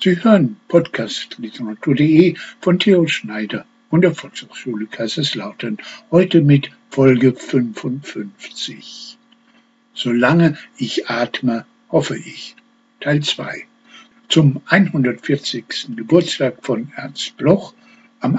Sie hören Podcast literatur.de von Theo Schneider und der Volkshochschule Kaiserslautern. Heute mit Folge 55. Solange ich atme, hoffe ich. Teil 2. Zum 140. Geburtstag von Ernst Bloch am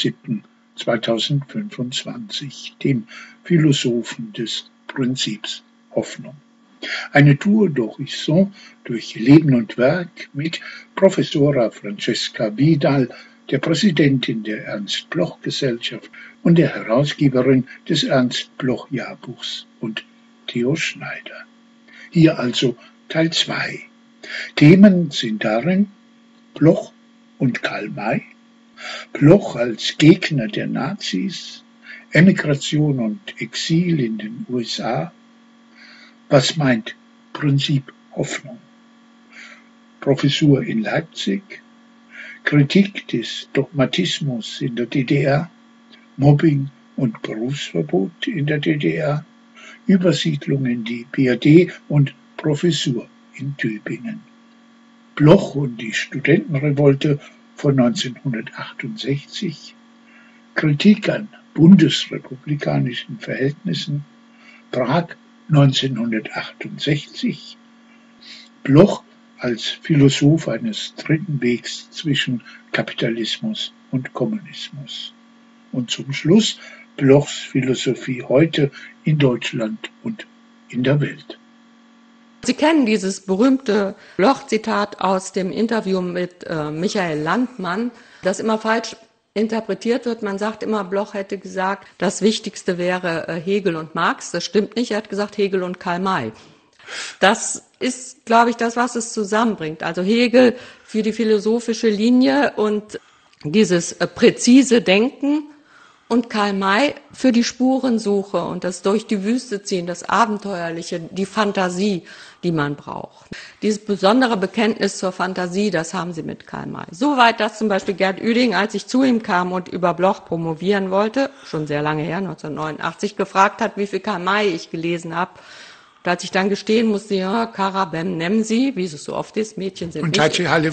8.7.2025, dem Philosophen des Prinzips Hoffnung. Eine Tour d'Horizon durch Leben und Werk mit Professora Francesca Vidal, der Präsidentin der Ernst-Bloch-Gesellschaft und der Herausgeberin des Ernst-Bloch-Jahrbuchs, und Theo Schneider. Hier also Teil 2. Themen sind darin Bloch und Karl May, Bloch als Gegner der Nazis, Emigration und Exil in den USA. Was meint Prinzip Hoffnung? Professur in Leipzig, Kritik des Dogmatismus in der DDR, Mobbing und Berufsverbot in der DDR, Übersiedlung in die BRD und Professur in Tübingen. Bloch und die Studentenrevolte von 1968, Kritik an bundesrepublikanischen Verhältnissen, Prag 1968, Bloch als Philosoph eines dritten Wegs zwischen Kapitalismus und Kommunismus. Und zum Schluss Blochs Philosophie heute in Deutschland und in der Welt. Sie kennen dieses berühmte Bloch-Zitat aus dem Interview mit Michael Landmann, das immer falsch interpretiert wird. Man sagt immer, Bloch hätte gesagt, das Wichtigste wäre Hegel und Marx. Das stimmt nicht. Er hat gesagt Hegel und Karl May. Das ist, glaube ich, das, was es zusammenbringt. Also Hegel für die philosophische Linie und dieses präzise Denken und Karl May für die Spurensuche und das durch die Wüste ziehen, das Abenteuerliche, die Fantasie, die man braucht. Dieses besondere Bekenntnis zur Fantasie, das haben sie mit Karl May. Soweit, dass zum Beispiel Gerd Ueding, als ich zu ihm kam und über Bloch promovieren wollte, schon sehr lange her, 1989, gefragt hat, wie viel Karl May ich gelesen habe. Und als ich dann gestehen musste, ja, Karabem Nemsi, wie es so oft ist, Mädchen sind nicht...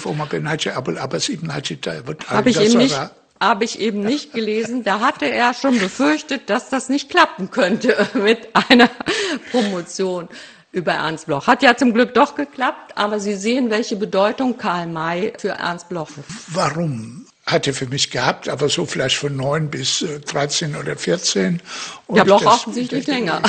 Habe ich eben nicht gelesen. Da hatte er schon befürchtet, dass das nicht klappen könnte mit einer Promotion über Ernst Bloch. Hat ja zum Glück doch geklappt, aber Sie sehen, welche Bedeutung Karl May für Ernst Bloch hat. Warum? Hat er für mich gehabt, aber so vielleicht von 9 bis 13 oder 14. Und ja, Bloch offensichtlich länger.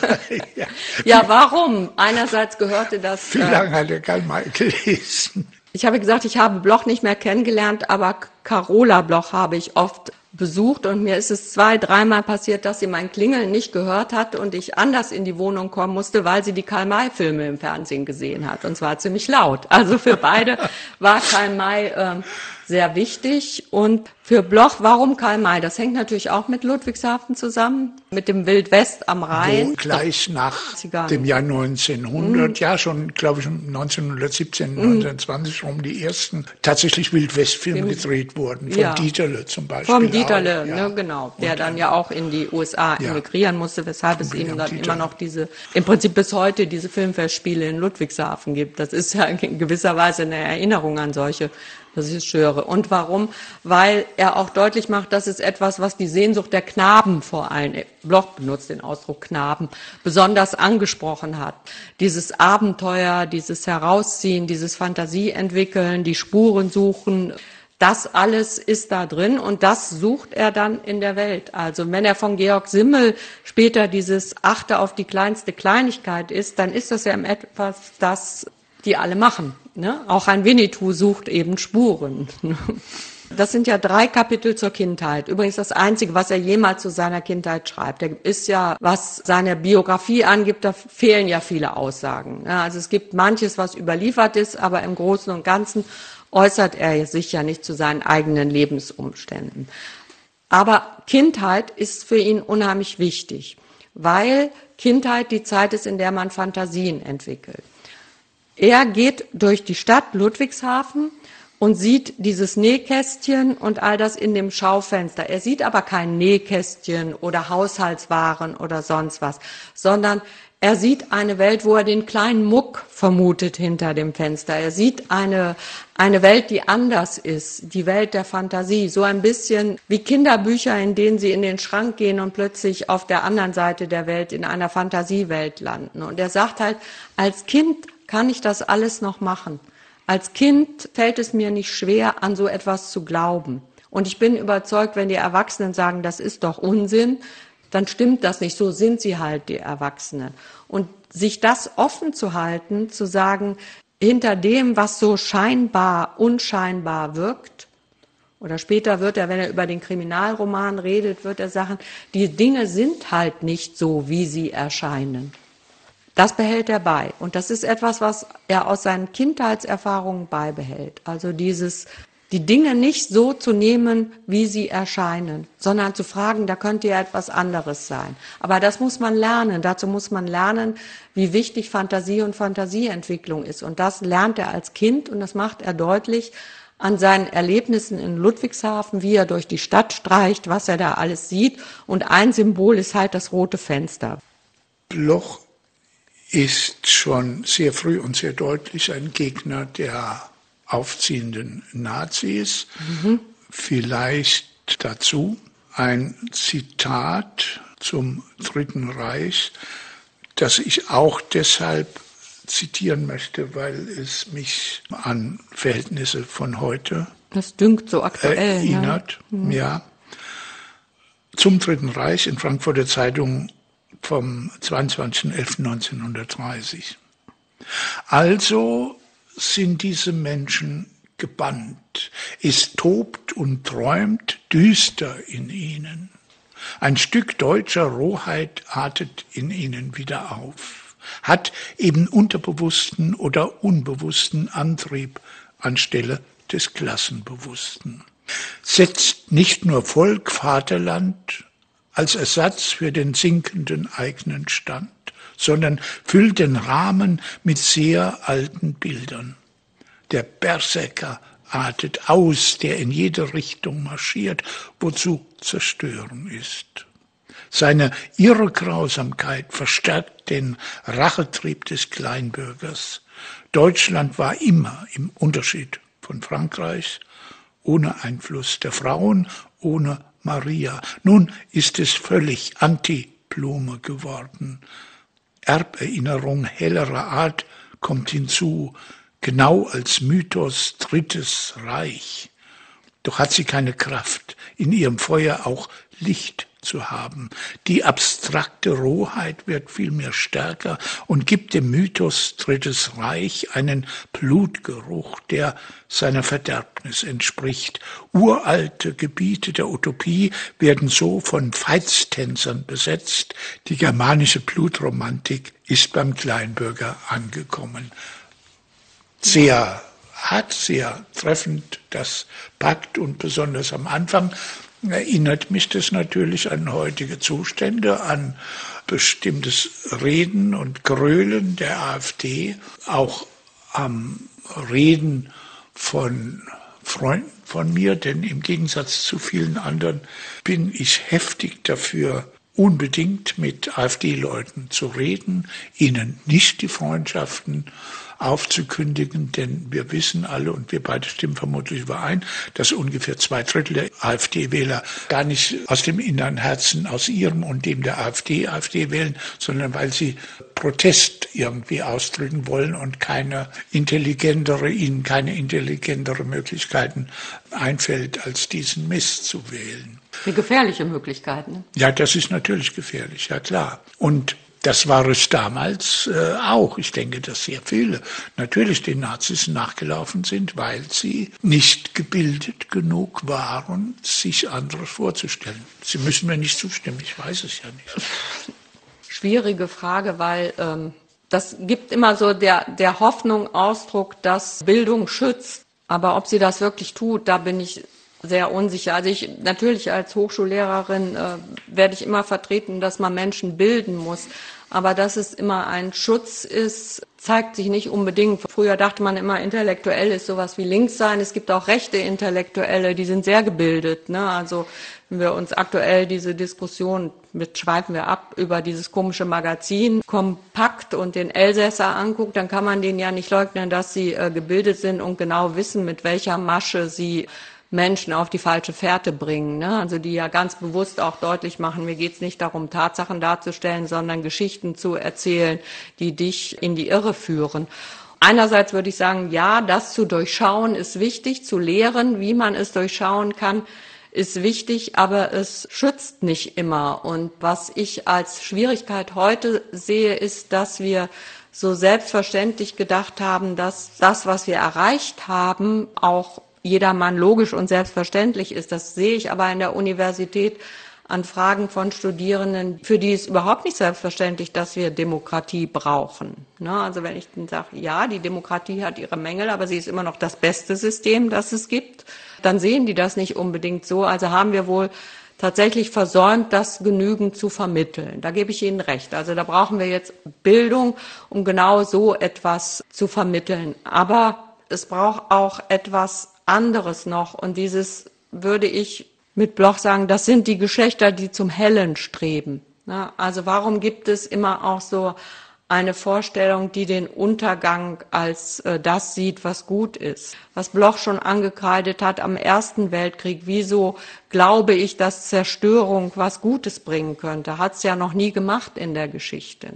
Ja, warum? Einerseits gehörte das... Wie lange hat er Karl May gelesen? Ich habe gesagt, ich habe Bloch nicht mehr kennengelernt, aber Carola Bloch habe ich oft besucht und mir ist es 2-3 Mal passiert, dass sie mein Klingeln nicht gehört hat und ich anders in die Wohnung kommen musste, weil sie die Karl-May-Filme im Fernsehen gesehen hat, und zwar ziemlich laut. Also für beide war Karl May sehr wichtig. Und für Bloch, warum Karl May? Das hängt natürlich auch mit Ludwigshafen zusammen, mit dem Wildwest am Rhein. Wo gleich nach dem Jahr 1900, ja schon, glaube ich, 1917, 1920 rum die ersten tatsächlich Wildwestfilme gedreht wurden, von Dieterle zum Beispiel. Vom Dieterle, auch, ne, genau, der dann ja auch in die USA emigrieren musste, weshalb es eben dann immer noch im Prinzip bis heute diese Filmfestspiele in Ludwigshafen gibt. Das ist ja in gewisser Weise eine Erinnerung an solche Regisseure. Und warum? Weil er auch deutlich macht, das ist etwas, was die Sehnsucht der Knaben vor allem, Bloch benutzt den Ausdruck Knaben, besonders angesprochen hat. Dieses Abenteuer, dieses Herausziehen, dieses Fantasie entwickeln, die Spuren suchen, das alles ist da drin und das sucht er dann in der Welt. Also wenn er von Georg Simmel später dieses Achte auf die kleinste Kleinigkeit ist, dann ist das ja etwas, das die alle machen. Ne? Auch ein Winnetou sucht eben Spuren. Das sind ja 3 Kapitel zur Kindheit. Übrigens das Einzige, was er jemals zu seiner Kindheit schreibt. Er ist ja, was seine Biografie angibt, da fehlen ja viele Aussagen. Ja, also es gibt manches, was überliefert ist, aber im Großen und Ganzen äußert er sich ja nicht zu seinen eigenen Lebensumständen. Aber Kindheit ist für ihn unheimlich wichtig, weil Kindheit die Zeit ist, in der man Fantasien entwickelt. Er geht durch die Stadt Ludwigshafen und sieht dieses Nähkästchen und all das in dem Schaufenster. Er sieht aber kein Nähkästchen oder Haushaltswaren oder sonst was, sondern er sieht eine Welt, wo er den kleinen Muck vermutet hinter dem Fenster. Er sieht eine Welt, die anders ist, die Welt der Fantasie. So ein bisschen wie Kinderbücher, in denen sie in den Schrank gehen und plötzlich auf der anderen Seite der Welt in einer Fantasiewelt landen. Und er sagt halt, als Kind kann ich das alles noch machen. Als Kind fällt es mir nicht schwer, an so etwas zu glauben. Und ich bin überzeugt, wenn die Erwachsenen sagen, das ist doch Unsinn, dann stimmt das nicht. So sind sie halt, die Erwachsenen. Und sich das offen zu halten, zu sagen, hinter dem, was so scheinbar, unscheinbar wirkt, oder später wird er, wenn er über den Kriminalroman redet, wird er sagen, die Dinge sind halt nicht so, wie sie erscheinen. Das behält er bei. Und das ist etwas, was er aus seinen Kindheitserfahrungen beibehält. Also die Dinge nicht so zu nehmen, wie sie erscheinen, sondern zu fragen, da könnte ja etwas anderes sein. Aber das muss man lernen. Dazu muss man lernen, wie wichtig Fantasie und Fantasieentwicklung ist. Und das lernt er als Kind und das macht er deutlich an seinen Erlebnissen in Ludwigshafen, wie er durch die Stadt streicht, was er da alles sieht. Und ein Symbol ist halt das rote Fenster. Bloch ist schon sehr früh und sehr deutlich ein Gegner der aufziehenden Nazis. Vielleicht dazu ein Zitat zum Dritten Reich, das ich auch deshalb zitieren möchte, weil es mich an Verhältnisse von heute das dünkt so aktuell, erinnert. Ne? Ja. Zum Dritten Reich in Frankfurter Zeitung vom 22.11.1930. Also sind diese Menschen gebannt. Es tobt und träumt düster in ihnen. Ein Stück deutscher Rohheit artet in ihnen wieder auf, hat eben unterbewussten oder unbewussten Antrieb anstelle des Klassenbewussten. Setzt nicht nur Volk, Vaterland als Ersatz für den sinkenden eigenen Stand, sondern füllt den Rahmen mit sehr alten Bildern. Der Berserker artet aus, der in jede Richtung marschiert, wozu Zerstören ist. Seine irre Grausamkeit verstärkt den Rachetrieb des Kleinbürgers. Deutschland war immer im Unterschied von Frankreich, ohne Einfluss der Frauen, ohne Maria. Nun ist es völlig Anti-Blume geworden. Erberinnerung hellerer Art kommt hinzu, genau als Mythos Drittes Reich. Doch hat sie keine Kraft, in ihrem Feuer auch Licht zu haben. Die abstrakte Rohheit wird vielmehr stärker und gibt dem Mythos Drittes Reich einen Blutgeruch, der seiner Verderbnis entspricht. Uralte Gebiete der Utopie werden so von Veitstänzern besetzt. Die germanische Blutromantik ist beim Kleinbürger angekommen. Sehr hart, sehr treffend, das packt, und besonders am Anfang erinnert mich das natürlich an heutige Zustände, an bestimmtes Reden und Grölen der AfD, auch am Reden von Freunden von mir, denn im Gegensatz zu vielen anderen bin ich heftig dafür, unbedingt mit AfD-Leuten zu reden, ihnen nicht die Freundschaften aufzukündigen, denn wir wissen alle, und wir beide stimmen vermutlich überein, dass ungefähr 2/3 der AfD-Wähler gar nicht aus dem inneren Herzen, aus ihrem und dem der AfD wählen, sondern weil sie Protest irgendwie ausdrücken wollen und ihnen keine intelligentere Möglichkeiten einfällt, als diesen Mist zu wählen. Eine gefährliche Möglichkeit, ne? Ja, das ist natürlich gefährlich, ja klar. Und das war es damals auch. Ich denke, dass sehr viele natürlich den Nazis nachgelaufen sind, weil sie nicht gebildet genug waren, sich anderes vorzustellen. Sie müssen mir nicht zustimmen, ich weiß es ja nicht. Schwierige Frage, weil das gibt immer so der Hoffnung Ausdruck, dass Bildung schützt. Aber ob sie das wirklich tut, da bin ich sehr unsicher. Also ich natürlich als Hochschullehrerin werde ich immer vertreten, dass man Menschen bilden muss. Aber dass es immer ein Schutz ist, zeigt sich nicht unbedingt. Früher dachte man immer, intellektuell ist sowas wie links sein. Es gibt auch rechte Intellektuelle, die sind sehr gebildet, ne? Also wenn wir uns aktuell diese Diskussion, mit schweifen wir ab, über dieses komische Magazin Kompakt und den Elsässer anguckt, dann kann man denen ja nicht leugnen, dass sie gebildet sind und genau wissen, mit welcher Masche sie Menschen auf die falsche Fährte bringen, ne? Also die ja ganz bewusst auch deutlich machen, mir geht's nicht darum, Tatsachen darzustellen, sondern Geschichten zu erzählen, die dich in die Irre führen. Einerseits würde ich sagen, ja, das zu durchschauen ist wichtig, zu lehren, wie man es durchschauen kann, ist wichtig, aber es schützt nicht immer. Und was ich als Schwierigkeit heute sehe, ist, dass wir so selbstverständlich gedacht haben, dass das, was wir erreicht haben, auch jedermann logisch und selbstverständlich ist. Das sehe ich aber in der Universität an Fragen von Studierenden, für die ist überhaupt nicht selbstverständlich, dass wir Demokratie brauchen. Also wenn ich dann sage, ja, die Demokratie hat ihre Mängel, aber sie ist immer noch das beste System, das es gibt, dann sehen die das nicht unbedingt so. Also haben wir wohl tatsächlich versäumt, das genügend zu vermitteln. Da gebe ich Ihnen recht. Also da brauchen wir jetzt Bildung, um genau so etwas zu vermitteln. Aber es braucht auch etwas anderes noch. Und dieses würde ich mit Bloch sagen, das sind die Geschlechter, die zum Hellen streben. Also warum gibt es immer auch so eine Vorstellung, die den Untergang als das sieht, was gut ist? Was Bloch schon angekreidet hat am Ersten Weltkrieg, wieso glaube ich, dass Zerstörung was Gutes bringen könnte? Hat es ja noch nie gemacht in der Geschichte.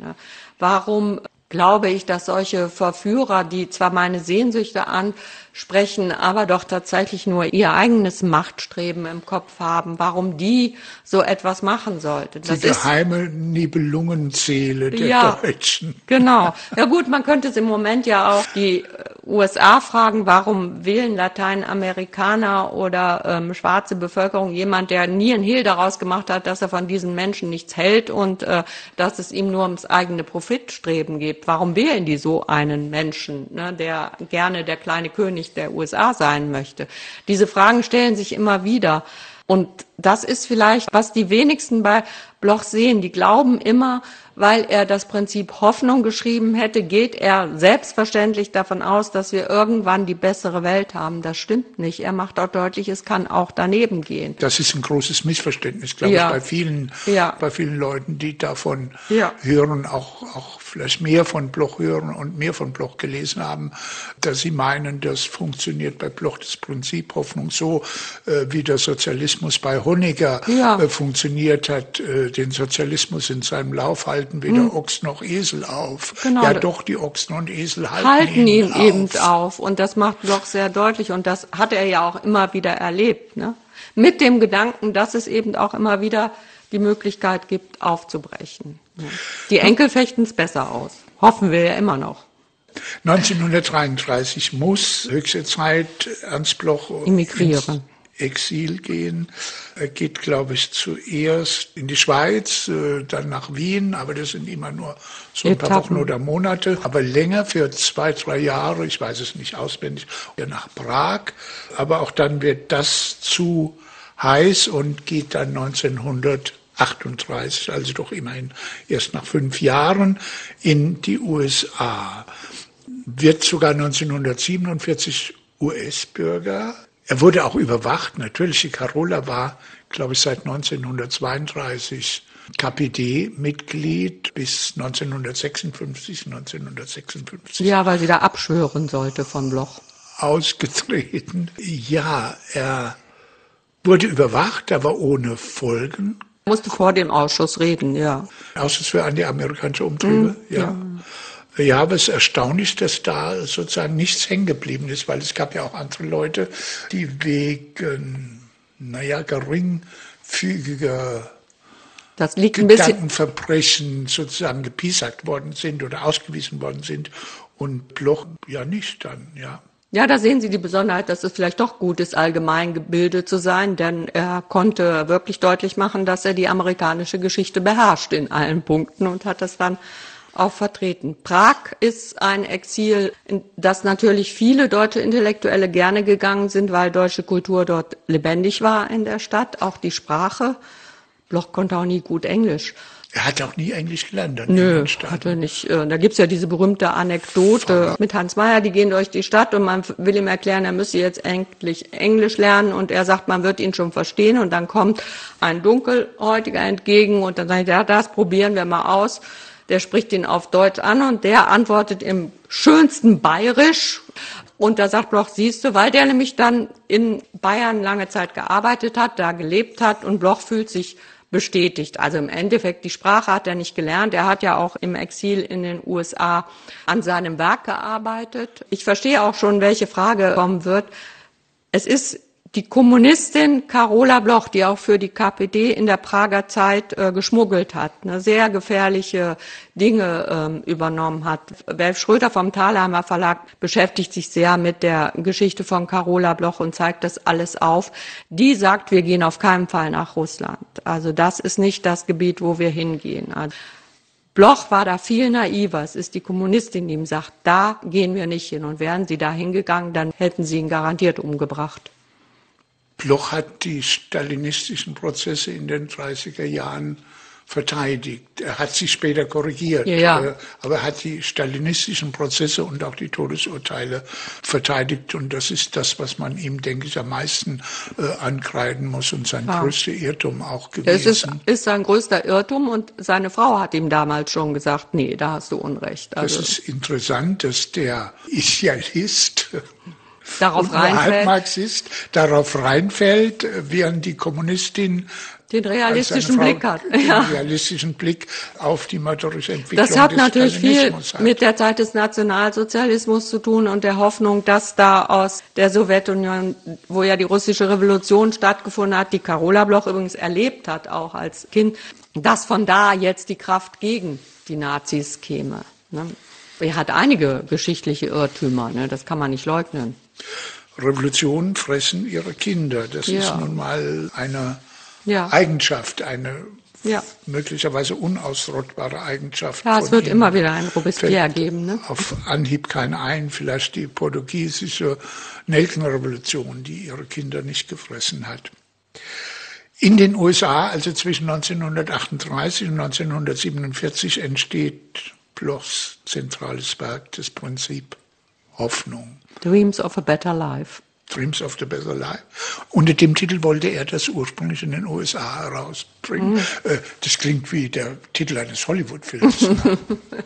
Warum glaube ich, dass solche Verführer, die zwar meine Sehnsüchte ansprechen, aber doch tatsächlich nur ihr eigenes Machtstreben im Kopf haben, warum die so etwas machen sollten? Das die geheime Nibelungenseele der Deutschen. Genau. Ja gut, man könnte es im Moment ja auch die USA fragen, warum wählen Lateinamerikaner oder schwarze Bevölkerung jemand, der nie ein Hehl daraus gemacht hat, dass er von diesen Menschen nichts hält und dass es ihm nur ums eigene Profitstreben geht. Warum wählen die so einen Menschen, ne, der gerne der kleine König der USA sein möchte? Diese Fragen stellen sich immer wieder. Und das ist vielleicht, was die wenigsten bei Bloch sehen. Die glauben immer, weil er das Prinzip Hoffnung geschrieben hätte, geht er selbstverständlich davon aus, dass wir irgendwann die bessere Welt haben. Das stimmt nicht. Er macht auch deutlich, es kann auch daneben gehen. Das ist ein großes Missverständnis, glaube ich, bei vielen Leuten, die davon hören, auch vielleicht mehr von Bloch hören und mehr von Bloch gelesen haben, dass sie meinen, das funktioniert bei Bloch das Prinzip Hoffnung so, wie der Sozialismus bei Honecker funktioniert hat, den Sozialismus in seinem Lauf halten weder Ochs noch Esel auf. Genau. Ja doch, die Ochsen und Esel halten ihn eben auf. Und das macht Bloch sehr deutlich. Und das hat er ja auch immer wieder erlebt, ne? Mit dem Gedanken, dass es eben auch immer wieder die Möglichkeit gibt, aufzubrechen. Die Enkel fechten es besser aus. Hoffen wir ja immer noch. 1933 muss höchste Zeit Ernst Bloch emigrieren. Exil gehen. Er geht, glaube ich, zuerst in die Schweiz, dann nach Wien, aber das sind immer nur so ein paar Wochen oder Monate. Aber länger, für 2, 3 Jahre, ich weiß es nicht auswendig, nach Prag. Aber auch dann wird das zu heiß und geht dann 1938, also doch immerhin erst nach 5 Jahren, in die USA. Wird sogar 1947 US-Bürger. Er wurde auch überwacht. Natürlich, die Carola war, glaube ich, seit 1932 KPD-Mitglied bis 1956. Ja, weil sie da abschwören sollte von Bloch. Ausgetreten. Ja, er wurde überwacht, aber ohne Folgen. Er musste vor dem Ausschuss reden, ja. Ausschuss für anti-amerikanische Umtriebe, ja. Ja, aber es ist erstaunlich, dass da sozusagen nichts hängen geblieben ist, weil es gab ja auch andere Leute, die wegen, geringfügiger Gedankenverbrechen sozusagen gepiesackt worden sind oder ausgewiesen worden sind und Bloch ja nicht dann, ja. Ja, da sehen Sie die Besonderheit, dass es vielleicht doch gut ist, allgemein gebildet zu sein, denn er konnte wirklich deutlich machen, dass er die amerikanische Geschichte beherrscht in allen Punkten und hat das dann auch vertreten. Prag ist ein Exil, in das natürlich viele deutsche Intellektuelle gerne gegangen sind, weil deutsche Kultur dort lebendig war in der Stadt, auch die Sprache. Bloch konnte auch nie gut Englisch. Er hat auch nie Englisch gelernt. Nö, hat er nicht. Da gibt's ja diese berühmte Anekdote mit Hans Meyer, die gehen durch die Stadt und man will ihm erklären, er müsse jetzt endlich Englisch lernen und er sagt, man wird ihn schon verstehen und dann kommt ein Dunkelhäutiger entgegen und dann sagt er, ja, das probieren wir mal aus. Der spricht ihn auf Deutsch an und der antwortet im schönsten Bayerisch. Und da sagt Bloch, siehst du, weil der nämlich dann in Bayern lange Zeit gearbeitet hat, da gelebt hat und Bloch fühlt sich bestätigt. Also im Endeffekt, die Sprache hat er nicht gelernt. Er hat ja auch im Exil in den USA an seinem Werk gearbeitet. Ich verstehe auch schon, welche Frage kommen wird. Es ist die Kommunistin Carola Bloch, die auch für die KPD in der Prager Zeit geschmuggelt hat, sehr gefährliche Dinge übernommen hat. Welf Schröter vom Thalheimer Verlag beschäftigt sich sehr mit der Geschichte von Carola Bloch und zeigt das alles auf. Die sagt, wir gehen auf keinen Fall nach Russland. Also das ist nicht das Gebiet, wo wir hingehen. Also Bloch war da viel naiver. Es ist die Kommunistin, die ihm sagt, da gehen wir nicht hin. Und wären sie da hingegangen, dann hätten sie ihn garantiert umgebracht. Bloch hat die stalinistischen Prozesse in den 30er Jahren verteidigt. Er hat sie später korrigiert, ja. Aber er hat die stalinistischen Prozesse und auch die Todesurteile verteidigt. Und das ist das, was man ihm, denke ich, am meisten ankreiden muss und sein größter Irrtum auch gewesen. Es ist sein größter Irrtum und seine Frau hat ihm damals schon gesagt, nee, da hast du Unrecht. Also, das ist interessant, dass der Idealist darauf reinfällt. Marxist darauf reinfällt, während die Kommunistin den realistischen Blick hat. Den realistischen Blick auf die mörderische Entwicklung des Stalinismus. Das hat natürlich viel hat. Mit der Zeit des Nationalsozialismus zu tun und der Hoffnung, dass da aus der Sowjetunion, wo ja die russische Revolution stattgefunden hat, die Carola Bloch übrigens erlebt hat, auch als Kind, dass von da jetzt die Kraft gegen die Nazis käme. Er hat einige geschichtliche Irrtümer, das kann man nicht leugnen. Revolutionen fressen ihre Kinder. Das ist nun mal eine Eigenschaft, eine möglicherweise unausrottbare Eigenschaft. Ja, es wird immer wieder ein Robespierre geben. Ne? Auf Anhieb kein ein, vielleicht die portugiesische Nelkenrevolution, die ihre Kinder nicht gefressen hat. In den USA, also zwischen 1938 und 1947, entsteht Blochs zentrales Werk, das Prinzip Hoffnung. Dreams of a Better Life. Dreams of the Better Life. Unter dem Titel wollte er das ursprünglich in den USA herausbringen. Das klingt wie der Titel eines Hollywood-Films. Ne?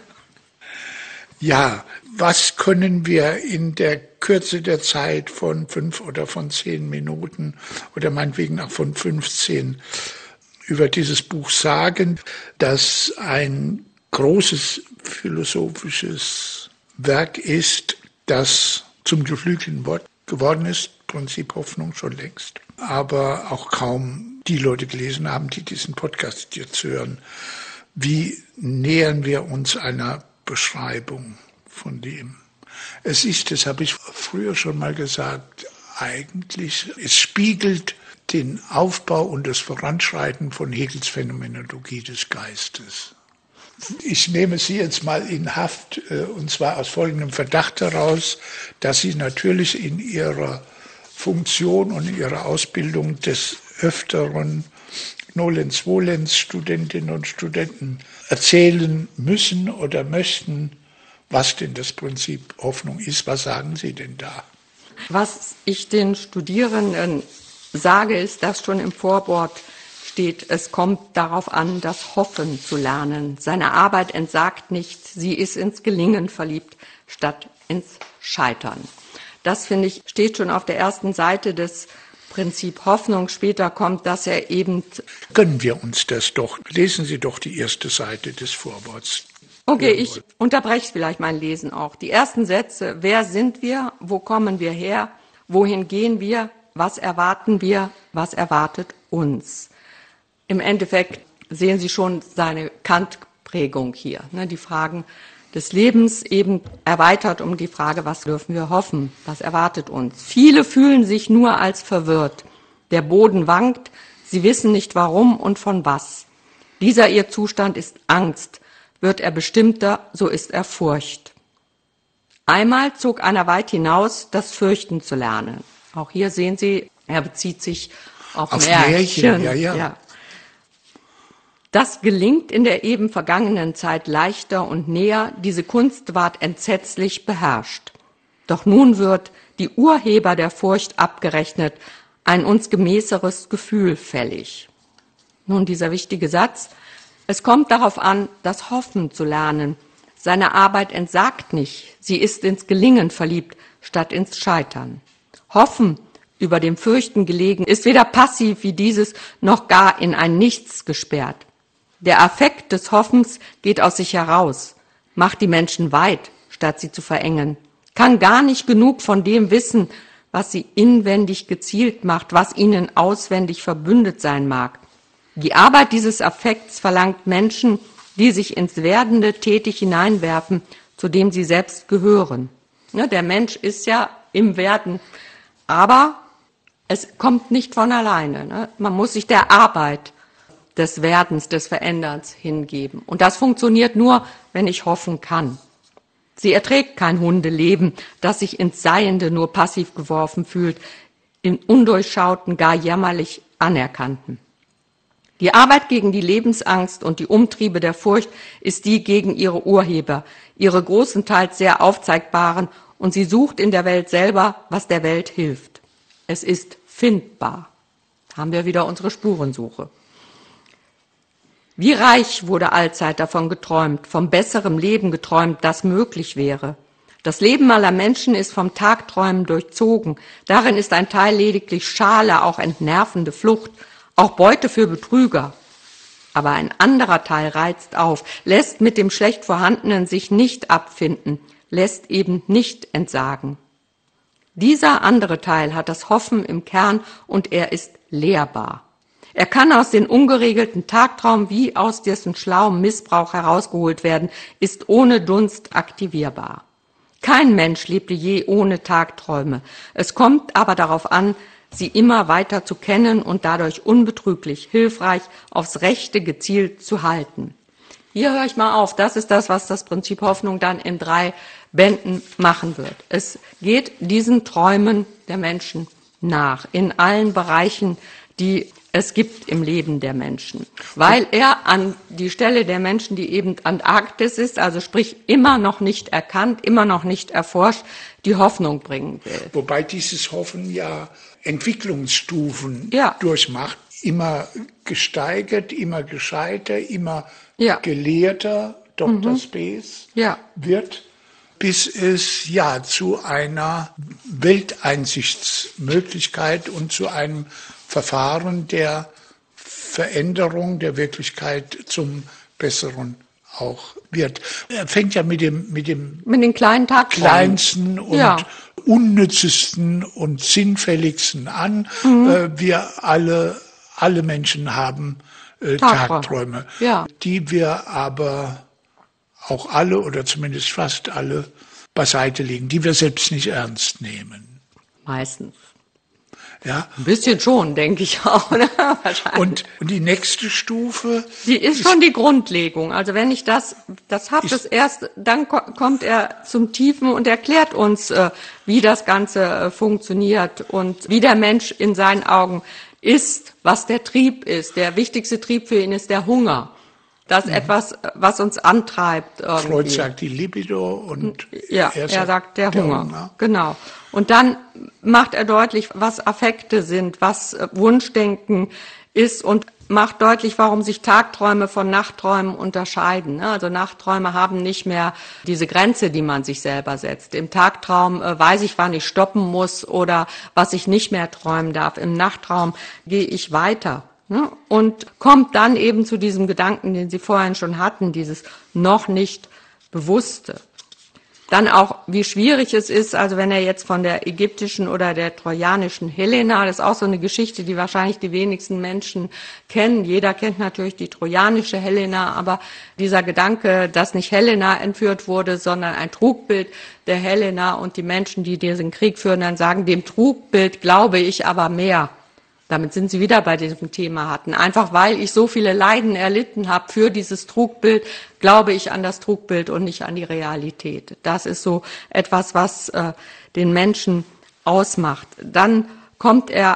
Ja, was können wir in der Kürze der Zeit von 5 oder von 10 Minuten oder meinetwegen auch von 15 über dieses Buch sagen, dass ein großes philosophisches Werk ist, das zum geflügelten Wort geworden ist, Prinzip Hoffnung schon längst, aber auch kaum die Leute gelesen haben, die diesen Podcast jetzt hören. Wie nähern wir uns einer Beschreibung von dem? Es ist, das habe ich früher schon mal gesagt, eigentlich, es spiegelt den Aufbau und das Voranschreiten von Hegels Phänomenologie des Geistes. Ich nehme Sie jetzt mal in Haft, und zwar aus folgendem Verdacht heraus, dass Sie natürlich in Ihrer Funktion und in Ihrer Ausbildung des Öfteren nolens volens Studentinnen und Studenten erzählen müssen oder möchten, was denn das Prinzip Hoffnung ist. Was sagen Sie denn da? Was ich den Studierenden sage, ist, dass schon im Vorwort steht, es kommt darauf an, das Hoffen zu lernen. Seine Arbeit entsagt nicht, sie ist ins Gelingen verliebt, statt ins Scheitern. Das, finde ich, steht schon auf der ersten Seite des Prinzip Hoffnung. Später kommt, dass er eben... Gönnen wir uns das doch. Lesen Sie doch die erste Seite des Vorworts. Okay, ich unterbreche vielleicht mein Lesen auch. Die ersten Sätze, wer sind wir, wo kommen wir her, wohin gehen wir, was erwarten wir, was erwartet uns. Im Endeffekt sehen Sie schon seine Kant-Prägung hier. Die Fragen des Lebens eben erweitert um die Frage, was dürfen wir hoffen, was erwartet uns. Viele fühlen sich nur als verwirrt. Der Boden wankt, sie wissen nicht warum und von was. Dieser ihr Zustand ist Angst. Wird er bestimmter, so ist er Furcht. Einmal zog einer weit hinaus, das Fürchten zu lernen. Auch hier sehen Sie, er bezieht sich auf Märchen. Ja. Das gelingt in der eben vergangenen Zeit leichter und näher, diese Kunst ward entsetzlich beherrscht. Doch nun wird die Urheber der Furcht abgerechnet, ein uns gemäßeres Gefühl fällig. Nun dieser wichtige Satz: Es kommt darauf an, das Hoffen zu lernen. Seine Arbeit entsagt nicht, sie ist ins Gelingen verliebt, statt ins Scheitern. Hoffen, über dem Fürchten gelegen, ist weder passiv wie dieses, noch gar in ein Nichts gesperrt. Der Affekt des Hoffens geht aus sich heraus, macht die Menschen weit, statt sie zu verengen, kann gar nicht genug von dem wissen, was sie inwendig gezielt macht, was ihnen auswendig verbündet sein mag. Die Arbeit dieses Affekts verlangt Menschen, die sich ins Werdende tätig hineinwerfen, zu dem sie selbst gehören. Ja, der Mensch ist ja im Werden, aber es kommt nicht von alleine. Ne? Man muss sich der Arbeit des Werdens, des Veränderns hingeben. Und das funktioniert nur, wenn ich hoffen kann. Sie erträgt kein Hundeleben, das sich ins Seiende nur passiv geworfen fühlt, im Undurchschauten, gar jämmerlich Anerkannten. Die Arbeit gegen die Lebensangst und die Umtriebe der Furcht ist die gegen ihre Urheber, ihre großenteils sehr aufzeigbaren, und sie sucht in der Welt selber, was der Welt hilft. Es ist findbar. Haben wir wieder unsere Spurensuche. Wie reich wurde allzeit davon geträumt, vom besseren Leben geträumt, das möglich wäre. Das Leben aller Menschen ist vom Tagträumen durchzogen. Darin ist ein Teil lediglich Schale, auch entnervende Flucht, auch Beute für Betrüger. Aber ein anderer Teil reizt auf, lässt mit dem schlecht Vorhandenen sich nicht abfinden, lässt eben nicht entsagen. Dieser andere Teil hat das Hoffen im Kern und er ist lehrbar. Er kann aus den ungeregelten Tagtraum wie aus dessen schlauem Missbrauch herausgeholt werden, ist ohne Dunst aktivierbar. Kein Mensch lebte je ohne Tagträume. Es kommt aber darauf an, sie immer weiter zu kennen und dadurch unbetrüglich, hilfreich, aufs Rechte gezielt zu halten. Hier höre ich mal auf. Das ist das, was das Prinzip Hoffnung dann in 3 Bänden machen wird. Es geht diesen Träumen der Menschen nach, in allen Bereichen, die es gibt im Leben der Menschen. Weil er an die Stelle der Menschen, die eben Antarktis ist, also sprich immer noch nicht erkannt, immer noch nicht erforscht, die Hoffnung bringen will. Wobei dieses Hoffen ja Entwicklungsstufen durchmacht, immer gesteigert, immer gescheiter, immer gelehrter, Dr. Space wird, bis es zu einer Welteinsichtsmöglichkeit und zu einem Verfahren der Veränderung der Wirklichkeit zum Besseren auch wird. Er fängt ja mit den kleinen kleinsten und unnützesten und sinnfälligsten an. Wir alle Menschen haben Tagträume, die wir aber auch alle oder zumindest fast alle beiseite legen, die wir selbst nicht ernst nehmen. Meistens. Ja. Ein bisschen schon, denke ich auch. Ne? Wahrscheinlich. Und die nächste Stufe? Die ist schon die Grundlegung. Also wenn ich das habe, das erst, dann kommt er zum Tiefen und erklärt uns, wie das Ganze funktioniert und wie der Mensch in seinen Augen ist, was der Trieb ist. Der wichtigste Trieb für ihn ist der Hunger. Das ist etwas, was uns antreibt. Irgendwie. Freud sagt die Libido und er sagt der Hunger. Genau. Und dann macht er deutlich, was Affekte sind, was Wunschdenken ist und macht deutlich, warum sich Tagträume von Nachtträumen unterscheiden. Also Nachtträume haben nicht mehr diese Grenze, die man sich selber setzt. Im Tagtraum weiß ich, wann ich stoppen muss oder was ich nicht mehr träumen darf. Im Nachttraum gehe ich weiter. Und kommt dann eben zu diesem Gedanken, den Sie vorhin schon hatten, dieses noch nicht Bewusste. Dann auch, wie schwierig es ist, also wenn er jetzt von der ägyptischen oder der trojanischen Helena, das ist auch so eine Geschichte, die wahrscheinlich die wenigsten Menschen kennen. Jeder kennt natürlich die trojanische Helena, aber dieser Gedanke, dass nicht Helena entführt wurde, sondern ein Trugbild der Helena und die Menschen, die diesen Krieg führen, dann sagen, dem Trugbild glaube ich aber mehr. Damit sind Sie wieder bei diesem Thema hatten. Einfach weil ich so viele Leiden erlitten habe für dieses Trugbild, glaube ich an das Trugbild und nicht an die Realität. Das ist so etwas, was den Menschen ausmacht. Dann kommt er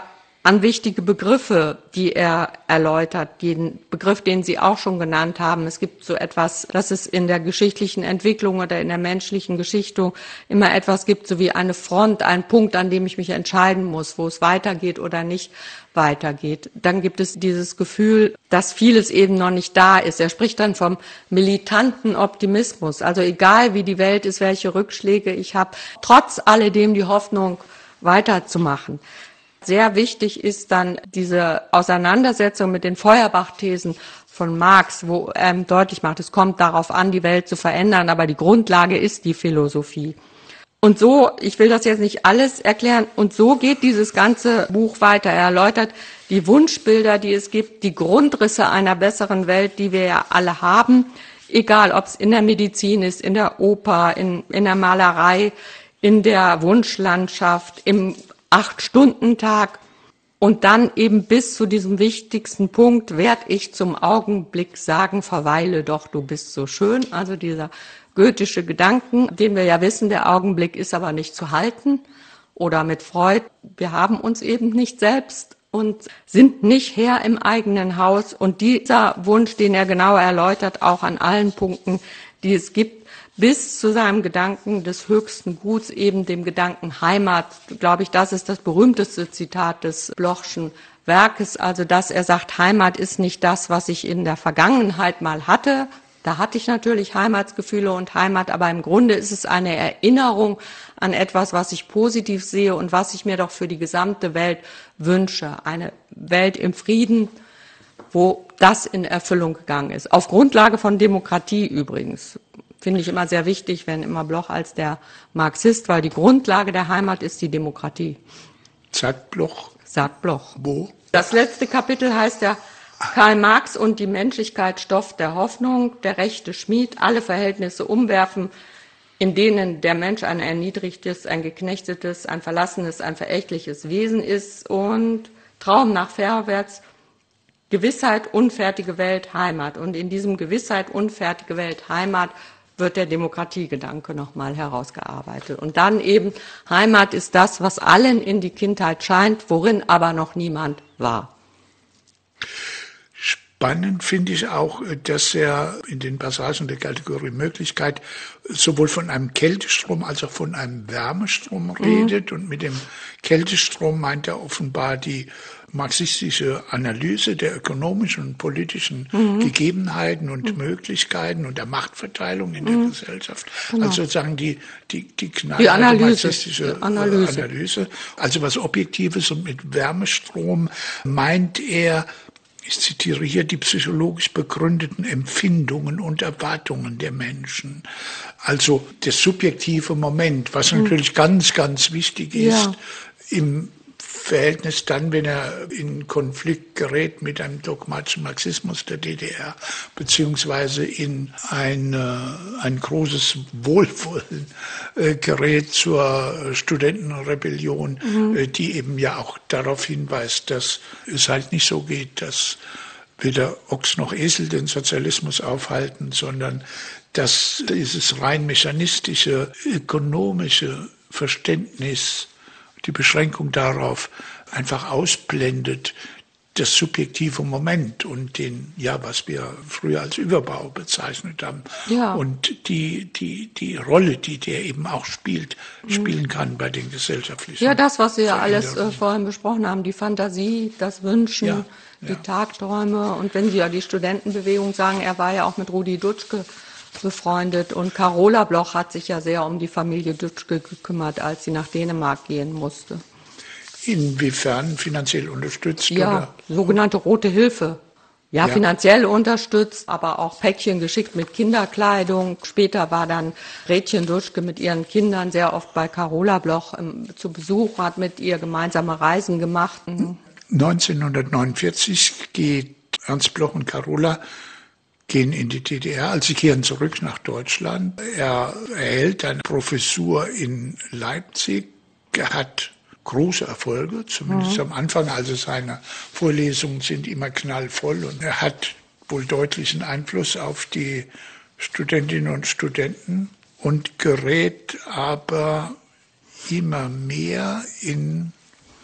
an wichtige Begriffe, die er erläutert, den Begriff, den Sie auch schon genannt haben. Es gibt so etwas, dass es in der geschichtlichen Entwicklung oder in der menschlichen Geschichte immer etwas gibt, so wie eine Front, ein Punkt, an dem ich mich entscheiden muss, wo es weitergeht oder nicht weitergeht. Dann gibt es dieses Gefühl, dass vieles eben noch nicht da ist. Er spricht dann vom militanten Optimismus. Also egal wie die Welt ist, welche Rückschläge ich habe, trotz alledem die Hoffnung weiterzumachen. Sehr wichtig ist dann diese Auseinandersetzung mit den Feuerbach-Thesen von Marx, wo er deutlich macht, es kommt darauf an, die Welt zu verändern, aber die Grundlage ist die Philosophie. Und so, ich will das jetzt nicht alles erklären, und so geht dieses ganze Buch weiter. Er erläutert die Wunschbilder, die es gibt, die Grundrisse einer besseren Welt, die wir ja alle haben, egal ob es in der Medizin ist, in der Oper, in der Malerei, in der Wunschlandschaft, im 8-Stunden-Tag und dann eben bis zu diesem wichtigsten Punkt werd ich zum Augenblick sagen, verweile doch, du bist so schön. Also dieser goethische Gedanken, den wir ja wissen, der Augenblick ist aber nicht zu halten. Oder mit Freud, wir haben uns eben nicht selbst und sind nicht Herr im eigenen Haus. Und dieser Wunsch, den er genauer erläutert, auch an allen Punkten, die es gibt, bis zu seinem Gedanken des höchsten Guts, eben dem Gedanken Heimat, glaube ich, das ist das berühmteste Zitat des Blochschen Werkes, also dass er sagt, Heimat ist nicht das, was ich in der Vergangenheit mal hatte. Da hatte ich natürlich Heimatsgefühle und Heimat, aber im Grunde ist es eine Erinnerung an etwas, was ich positiv sehe und was ich mir doch für die gesamte Welt wünsche. Eine Welt im Frieden, wo das in Erfüllung gegangen ist. Auf Grundlage von Demokratie übrigens. Finde ich immer sehr wichtig, wenn immer Bloch als der Marxist, weil die Grundlage der Heimat ist die Demokratie. Sagt Bloch. Sagt Bloch. Wo? Das letzte Kapitel heißt ja Karl Marx und die Menschlichkeit, Stoff der Hoffnung, der rechte Schmied, alle Verhältnisse umwerfen, in denen der Mensch ein erniedrigtes, ein geknechtetes, ein verlassenes, ein verächtliches Wesen ist und Traum nach Vorwärts, Gewissheit, unfertige Welt, Heimat. Und in diesem Gewissheit, unfertige Welt, Heimat wird der Demokratiegedanke nochmal herausgearbeitet. Und dann eben, Heimat ist das, was allen in die Kindheit scheint, worin aber noch niemand war. Spannend finde ich auch, dass er in den Passagen der Kategorie Möglichkeit sowohl von einem Kältestrom als auch von einem Wärmestrom redet. Und mit dem Kältestrom meint er offenbar die marxistische Analyse der ökonomischen und politischen Gegebenheiten und Möglichkeiten und der Machtverteilung in der Gesellschaft. Genau. Also sozusagen die knallharte marxistische Analyse. Also was Objektives, und mit Wärmestrom meint er, ich zitiere hier, die psychologisch begründeten Empfindungen und Erwartungen der Menschen. Also das subjektive Moment, was natürlich ganz, ganz wichtig ist im Verhältnis dann, wenn er in Konflikt gerät mit einem dogmatischen Marxismus der DDR, beziehungsweise in ein großes Wohlwollen gerät zur Studentenrebellion, die eben ja auch darauf hinweist, dass es halt nicht so geht, dass weder Ochs noch Esel den Sozialismus aufhalten, sondern dass dieses rein mechanistische, ökonomische Verständnis, die Beschränkung darauf einfach ausblendet, das subjektive Moment und den, was wir früher als Überbau bezeichnet haben. Ja. Und die Rolle, die der eben auch spielen kann bei den gesellschaftlichen. Ja, das, was Sie ja alles vorhin besprochen haben, die Fantasie, das Wünschen, die Tagträume. Und wenn Sie ja die Studentenbewegung sagen, er war ja auch mit Rudi Dutschke befreundet, und Carola Bloch hat sich ja sehr um die Familie Dutschke gekümmert, als sie nach Dänemark gehen musste. Inwiefern finanziell unterstützt? Ja, oder? Sogenannte Rote Hilfe. Ja, finanziell unterstützt, aber auch Päckchen geschickt mit Kinderkleidung. Später war dann Gretchen Dutschke mit ihren Kindern sehr oft bei Carola Bloch zu Besuch, hat mit ihr gemeinsame Reisen gemacht. 1949 geht Ernst Bloch und Carola gehen in die DDR, also sie kehren zurück nach Deutschland. Er erhält eine Professur in Leipzig. Er hat große Erfolge, zumindest am Anfang. Also seine Vorlesungen sind immer knallvoll und er hat wohl deutlichen Einfluss auf die Studentinnen und Studenten und gerät aber immer mehr in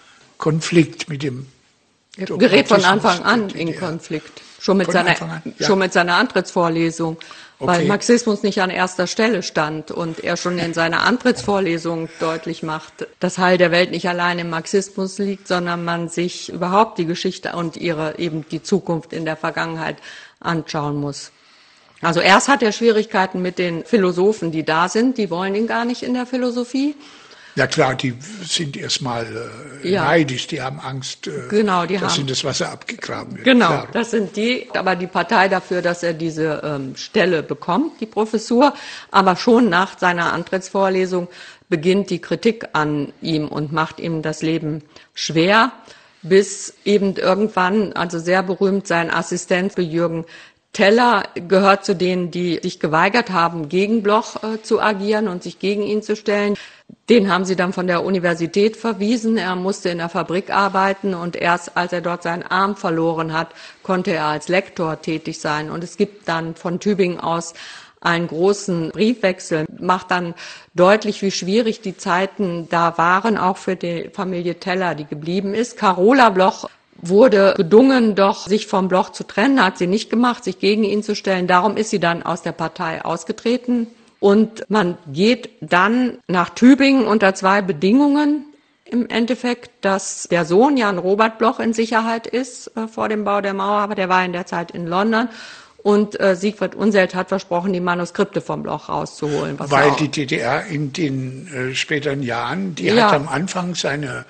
Konflikt mit dem gerät von Anfang an in Konflikt. Schon mit seiner Antrittsvorlesung, weil Marxismus nicht an erster Stelle stand und er schon in seiner Antrittsvorlesung deutlich macht, das Heil der Welt nicht allein im Marxismus liegt, sondern man sich überhaupt die Geschichte und eben die Zukunft in der Vergangenheit anschauen muss. Also erst hat er Schwierigkeiten mit den Philosophen, die da sind, die wollen ihn gar nicht in der Philosophie. Ja klar, die sind erstmal neidisch, die haben Angst, dass in das Wasser abgegraben wird. Genau, klar. Das sind die, aber die Partei dafür, dass er diese Stelle bekommt, die Professur, aber schon nach seiner Antrittsvorlesung beginnt die Kritik an ihm und macht ihm das Leben schwer, bis eben irgendwann, also sehr berühmt, sein Assistent Jürgen Teller gehört zu denen, die sich geweigert haben, gegen Bloch zu agieren und sich gegen ihn zu stellen. Den haben sie dann von der Universität verwiesen. Er musste in der Fabrik arbeiten und erst als er dort seinen Arm verloren hat, konnte er als Lektor tätig sein. Und es gibt dann von Tübingen aus einen großen Briefwechsel, macht dann deutlich, wie schwierig die Zeiten da waren, auch für die Familie Teller, die geblieben ist. Carola Bloch wurde gedungen, doch sich vom Bloch zu trennen, hat sie nicht gemacht, sich gegen ihn zu stellen. Darum ist sie dann aus der Partei ausgetreten. Und man geht dann nach Tübingen unter zwei Bedingungen im Endeffekt, dass der Sohn Jan Robert Bloch in Sicherheit ist vor dem Bau der Mauer, aber der war in der Zeit in London. Und Siegfried Unseld hat versprochen, die Manuskripte vom Bloch rauszuholen. Weil die DDR in den späteren Jahren, hat am Anfang seine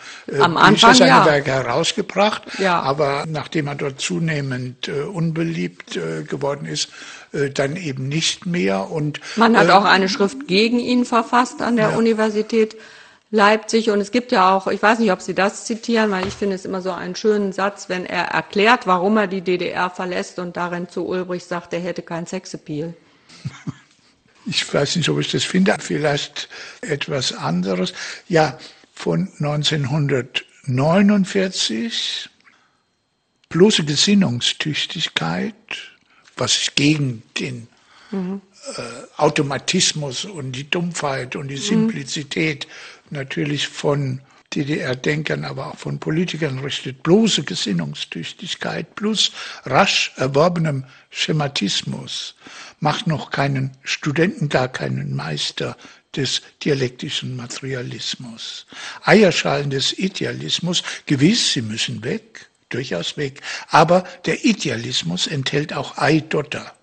Werke herausgebracht, aber nachdem er dort zunehmend unbeliebt geworden ist, dann eben nicht mehr. Und man hat auch eine Schrift gegen ihn verfasst an der Universität Leipzig. Und es gibt ja auch, ich weiß nicht, ob Sie das zitieren, weil ich finde es immer so einen schönen Satz, wenn er erklärt, warum er die DDR verlässt und darin zu Ulbricht sagt, er hätte kein Sexappeal. Ich weiß nicht, ob ich das finde, vielleicht etwas anderes. Ja, von 1949, bloße Gesinnungstüchtigkeit, was gegen den Automatismus und die Dumpfheit und die Simplizität natürlich von DDR-Denkern, aber auch von Politikern richtet. Bloße Gesinnungstüchtigkeit plus rasch erworbenem Schematismus macht noch keinen Studenten, gar keinen Meister des dialektischen Materialismus. Eierschalen des Idealismus, gewiss, sie müssen weg, durchaus weg, aber der Idealismus enthält auch Eidotter.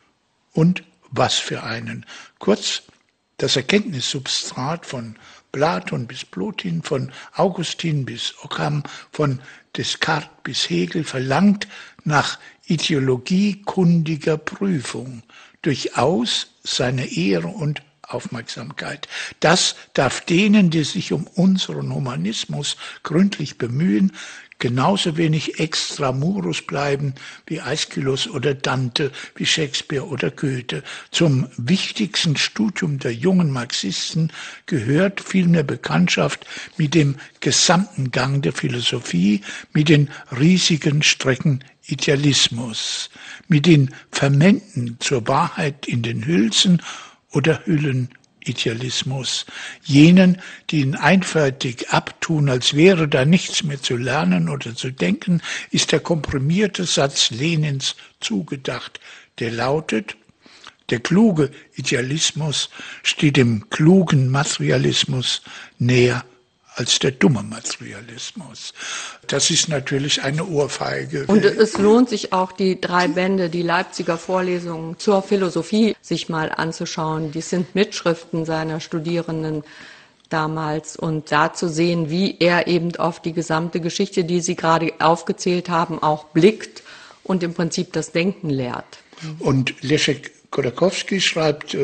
Und was für einen. Kurz, das Erkenntnissubstrat von Platon bis Plotin, von Augustin bis Ockham, von Descartes bis Hegel verlangt nach ideologiekundiger Prüfung durchaus seine Ehre und Aufmerksamkeit. Das darf denen, die sich um unseren Humanismus gründlich bemühen, genauso wenig extramuros bleiben wie Aeschylus oder Dante, wie Shakespeare oder Goethe. Zum wichtigsten Studium der jungen Marxisten gehört vielmehr Bekanntschaft mit dem gesamten Gang der Philosophie, mit den riesigen Strecken Idealismus, mit den Fermenten zur Wahrheit in den Hülsen oder Hüllenidealismus, jenen, die ihn einfältig abtun, als wäre da nichts mehr zu lernen oder zu denken, ist der komprimierte Satz Lenins zugedacht, der lautet: Der kluge Idealismus steht dem klugen Materialismus näher als der dumme Materialismus. Das ist natürlich eine Ohrfeige. Und es lohnt sich auch, die 3 Bände, die Leipziger Vorlesungen zur Philosophie, sich mal anzuschauen. Die sind Mitschriften seiner Studierenden damals und da zu sehen, wie er eben auf die gesamte Geschichte, die Sie gerade aufgezählt haben, auch blickt und im Prinzip das Denken lehrt. Und Leszek Kolakowski schreibt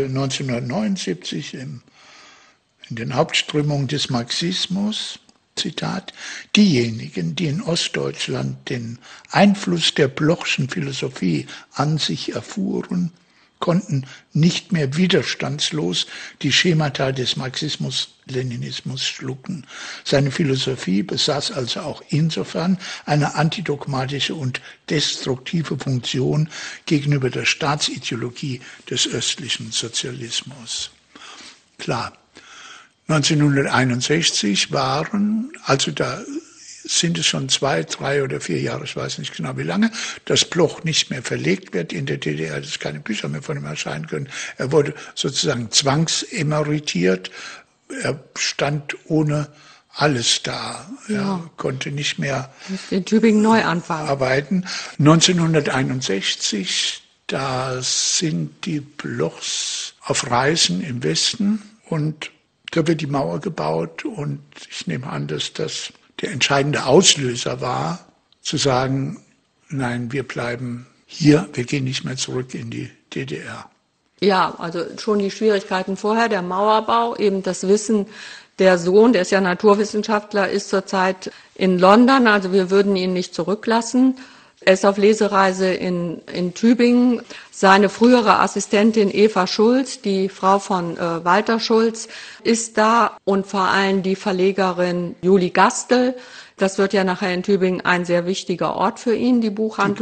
1979 in den Hauptströmungen des Marxismus, Zitat, diejenigen, die in Ostdeutschland den Einfluss der Blochschen Philosophie an sich erfuhren, konnten nicht mehr widerstandslos die Schemata des Marxismus-Leninismus schlucken. Seine Philosophie besaß also auch insofern eine antidogmatische und destruktive Funktion gegenüber der Staatsideologie des östlichen Sozialismus. Klar, 1961 waren, also da sind es schon 2, 3 oder 4 Jahre, ich weiß nicht genau wie lange, dass Bloch nicht mehr verlegt wird in der DDR, dass keine Bücher mehr von ihm erscheinen können. Er wurde sozusagen zwangsemeritiert. Er stand ohne alles da. Ja. Er konnte nicht mehr in Tübingen neu anfangen. Arbeiten. 1961, da sind die Blochs auf Reisen im Westen und da wird die Mauer gebaut und ich nehme an, dass das der entscheidende Auslöser war, zu sagen, nein, wir bleiben hier, wir gehen nicht mehr zurück in die DDR. Ja, also schon die Schwierigkeiten vorher, der Mauerbau, eben das Wissen, der Sohn, der ist ja Naturwissenschaftler, ist zurzeit in London, also wir würden ihn nicht zurücklassen. Er ist auf Lesereise in Tübingen. Seine frühere Assistentin Eva Schulz, die Frau von Walter Schulz, ist da und vor allem die Verlegerin Julie Gastel. Das wird ja nachher in Tübingen ein sehr wichtiger Ort für ihn, die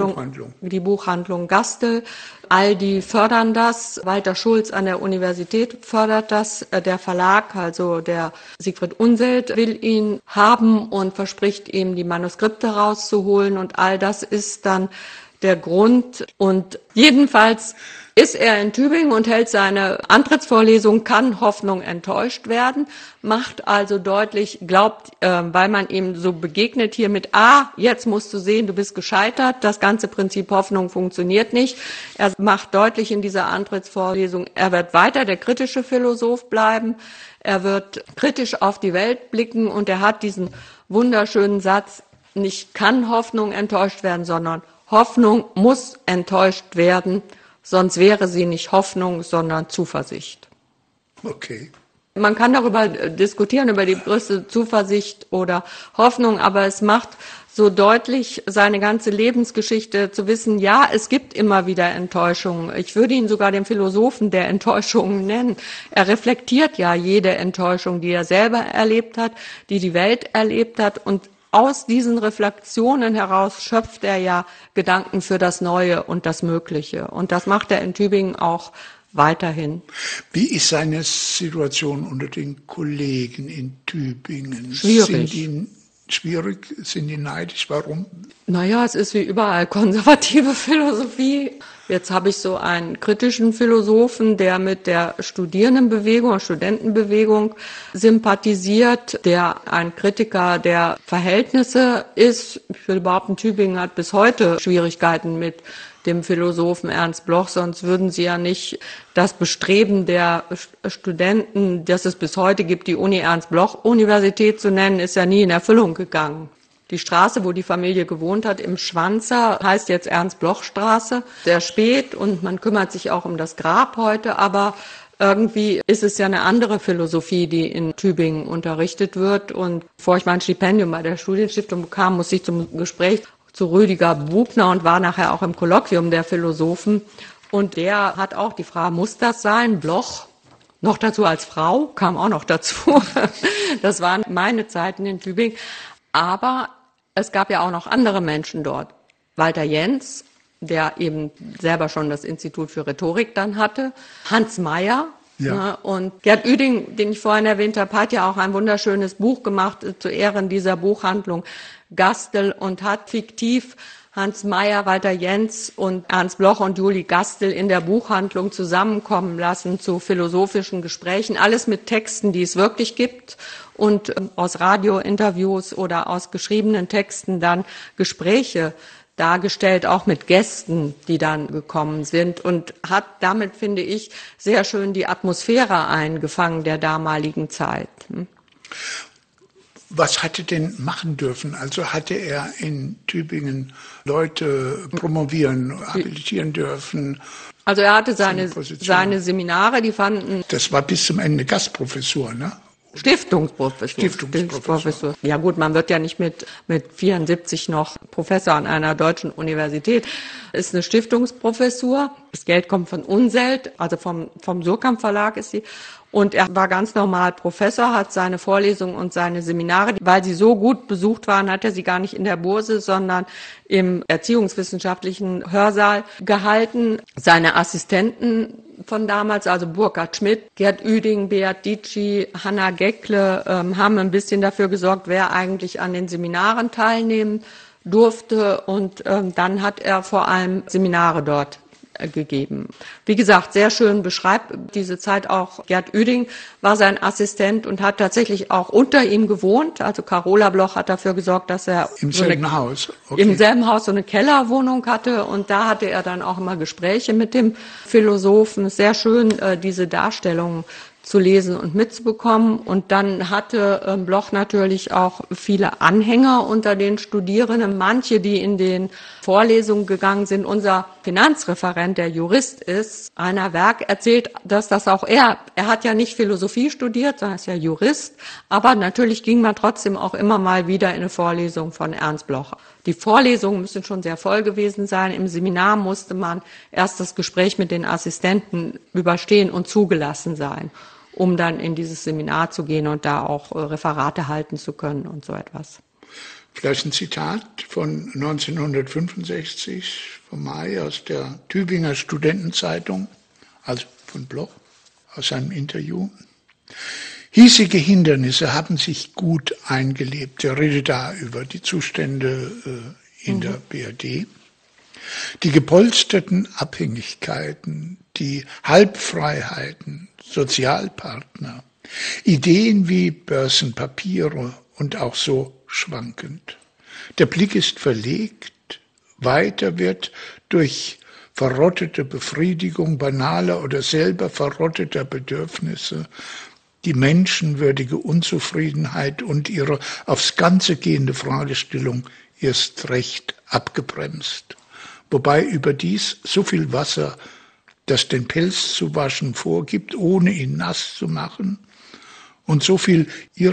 Buchhandlung Gastel. All die fördern das. Walter Schulz an der Universität fördert das. Der Verlag, also der Siegfried Unseld, will ihn haben und verspricht ihm, die Manuskripte rauszuholen. Und all das ist dann der Grund. Und jedenfalls ist er in Tübingen und hält seine Antrittsvorlesung, kann Hoffnung enttäuscht werden, macht also deutlich, glaubt, weil man ihm so begegnet hier mit, jetzt musst du sehen, du bist gescheitert, das ganze Prinzip Hoffnung funktioniert nicht. Er macht deutlich in dieser Antrittsvorlesung, er wird weiter der kritische Philosoph bleiben, er wird kritisch auf die Welt blicken und er hat diesen wunderschönen Satz, nicht kann Hoffnung enttäuscht werden, sondern Hoffnung muss enttäuscht werden. Sonst wäre sie nicht Hoffnung, sondern Zuversicht. Okay. Man kann darüber diskutieren, über die größte Zuversicht oder Hoffnung, aber es macht so deutlich seine ganze Lebensgeschichte zu wissen, ja, es gibt immer wieder Enttäuschungen. Ich würde ihn sogar den Philosophen der Enttäuschungen nennen. Er reflektiert ja jede Enttäuschung, die er selber erlebt hat, die die Welt erlebt hat und aus diesen Reflexionen heraus schöpft er ja Gedanken für das Neue und das Mögliche. Und das macht er in Tübingen auch weiterhin. Wie ist seine Situation unter den Kollegen in Tübingen? Schwierig. Sind die neidisch? Warum? Naja, es ist wie überall konservative Philosophie. Jetzt habe ich so einen kritischen Philosophen, der mit der Studierendenbewegung, Studentenbewegung sympathisiert, der ein Kritiker der Verhältnisse ist. Ich würde behaupten, Tübingen hat bis heute Schwierigkeiten mit dem Philosophen Ernst Bloch, sonst würden sie ja nicht das Bestreben der Studenten, das es bis heute gibt, die Uni-Ernst-Bloch-Universität zu nennen, ist ja nie in Erfüllung gegangen. Die Straße, wo die Familie gewohnt hat, im Schwanzer, heißt jetzt Ernst-Bloch-Straße. Sehr spät und man kümmert sich auch um das Grab heute, aber irgendwie ist es ja eine andere Philosophie, die in Tübingen unterrichtet wird. Und bevor ich mein Stipendium bei der Studienstiftung bekam, musste ich zum Gespräch zu Rüdiger Bubner und war nachher auch im Kolloquium der Philosophen. Und der hat auch die Frage, muss das sein? Bloch, noch dazu als Frau, kam auch noch dazu. Das waren meine Zeiten in Tübingen. Aber es gab ja auch noch andere Menschen dort. Walter Jentz, der eben selber schon das Institut für Rhetorik dann hatte. Hans Mayer. Ja. Und Gerd Ueding, den ich vorhin erwähnt habe, hat ja auch ein wunderschönes Buch gemacht zu Ehren dieser Buchhandlung Gastel und hat fiktiv Hans Mayer, Walter Jentz und Ernst Bloch und Julie Gastel in der Buchhandlung zusammenkommen lassen zu philosophischen Gesprächen. Alles mit Texten, die es wirklich gibt und aus Radiointerviews oder aus geschriebenen Texten dann Gespräche dargestellt, auch mit Gästen, die dann gekommen sind und hat damit, finde ich, sehr schön die Atmosphäre eingefangen der damaligen Zeit. Was hatte denn machen dürfen? Also hatte er in Tübingen Leute promovieren, habilitieren dürfen? Also er hatte seine Seminare, die fanden... Das war bis zum Ende Gastprofessur, ne? Stiftungsprofessor. Ja gut, man wird ja nicht mit 74 noch Professor an einer deutschen Universität. Ist eine Stiftungsprofessur. Das Geld kommt von Unseld, also vom Surkamp Verlag ist sie. Und er war ganz normal Professor, hat seine Vorlesungen und seine Seminare, weil sie so gut besucht waren, hat er sie gar nicht in der Burse, sondern im erziehungswissenschaftlichen Hörsaal gehalten. Seine Assistenten von damals, also Burkhard Schmidt, Gerd Ueding, Beat Ditschi, Hanna Geckle, haben ein bisschen dafür gesorgt, wer eigentlich an den Seminaren teilnehmen durfte. Und dann hat er vor allem Seminare dort gegeben. Wie gesagt, sehr schön beschreibt diese Zeit auch Gerd Ueding, war sein Assistent und hat tatsächlich auch unter ihm gewohnt. Also Carola Bloch hat dafür gesorgt, dass er im selben Haus so eine Kellerwohnung hatte, und da hatte er dann auch immer Gespräche mit dem Philosophen. Sehr schön, diese Darstellungen zu lesen und mitzubekommen. Und dann hatte Bloch natürlich auch viele Anhänger unter den Studierenden, manche, die in den Vorlesungen gegangen sind. Unser Finanzreferent, der Jurist ist, Rainer Werk, erzählt, dass das auch er hat ja nicht Philosophie studiert, sondern ist ja Jurist, aber natürlich ging man trotzdem auch immer mal wieder in eine Vorlesung von Ernst Bloch. Die Vorlesungen müssen schon sehr voll gewesen sein. Im Seminar musste man erst das Gespräch mit den Assistenten überstehen und zugelassen sein, um dann in dieses Seminar zu gehen und da auch Referate halten zu können und so etwas. Vielleicht ein Zitat von 1965 vom Mai aus der Tübinger Studentenzeitung, also von Bloch, aus seinem Interview. Hiesige Hindernisse haben sich gut eingelebt. Er redet da über die Zustände in der BRD. Die gepolsterten Abhängigkeiten, die Halbfreiheiten, Sozialpartner, Ideen wie Börsenpapiere und auch so schwankend. Der Blick ist verlegt, weiter wird durch verrottete Befriedigung banaler oder selber verrotteter Bedürfnisse die menschenwürdige Unzufriedenheit und ihre aufs Ganze gehende Fragestellung erst recht abgebremst. Wobei überdies so viel Wasser, das den Pelz zu waschen vorgibt, ohne ihn nass zu machen, und so viel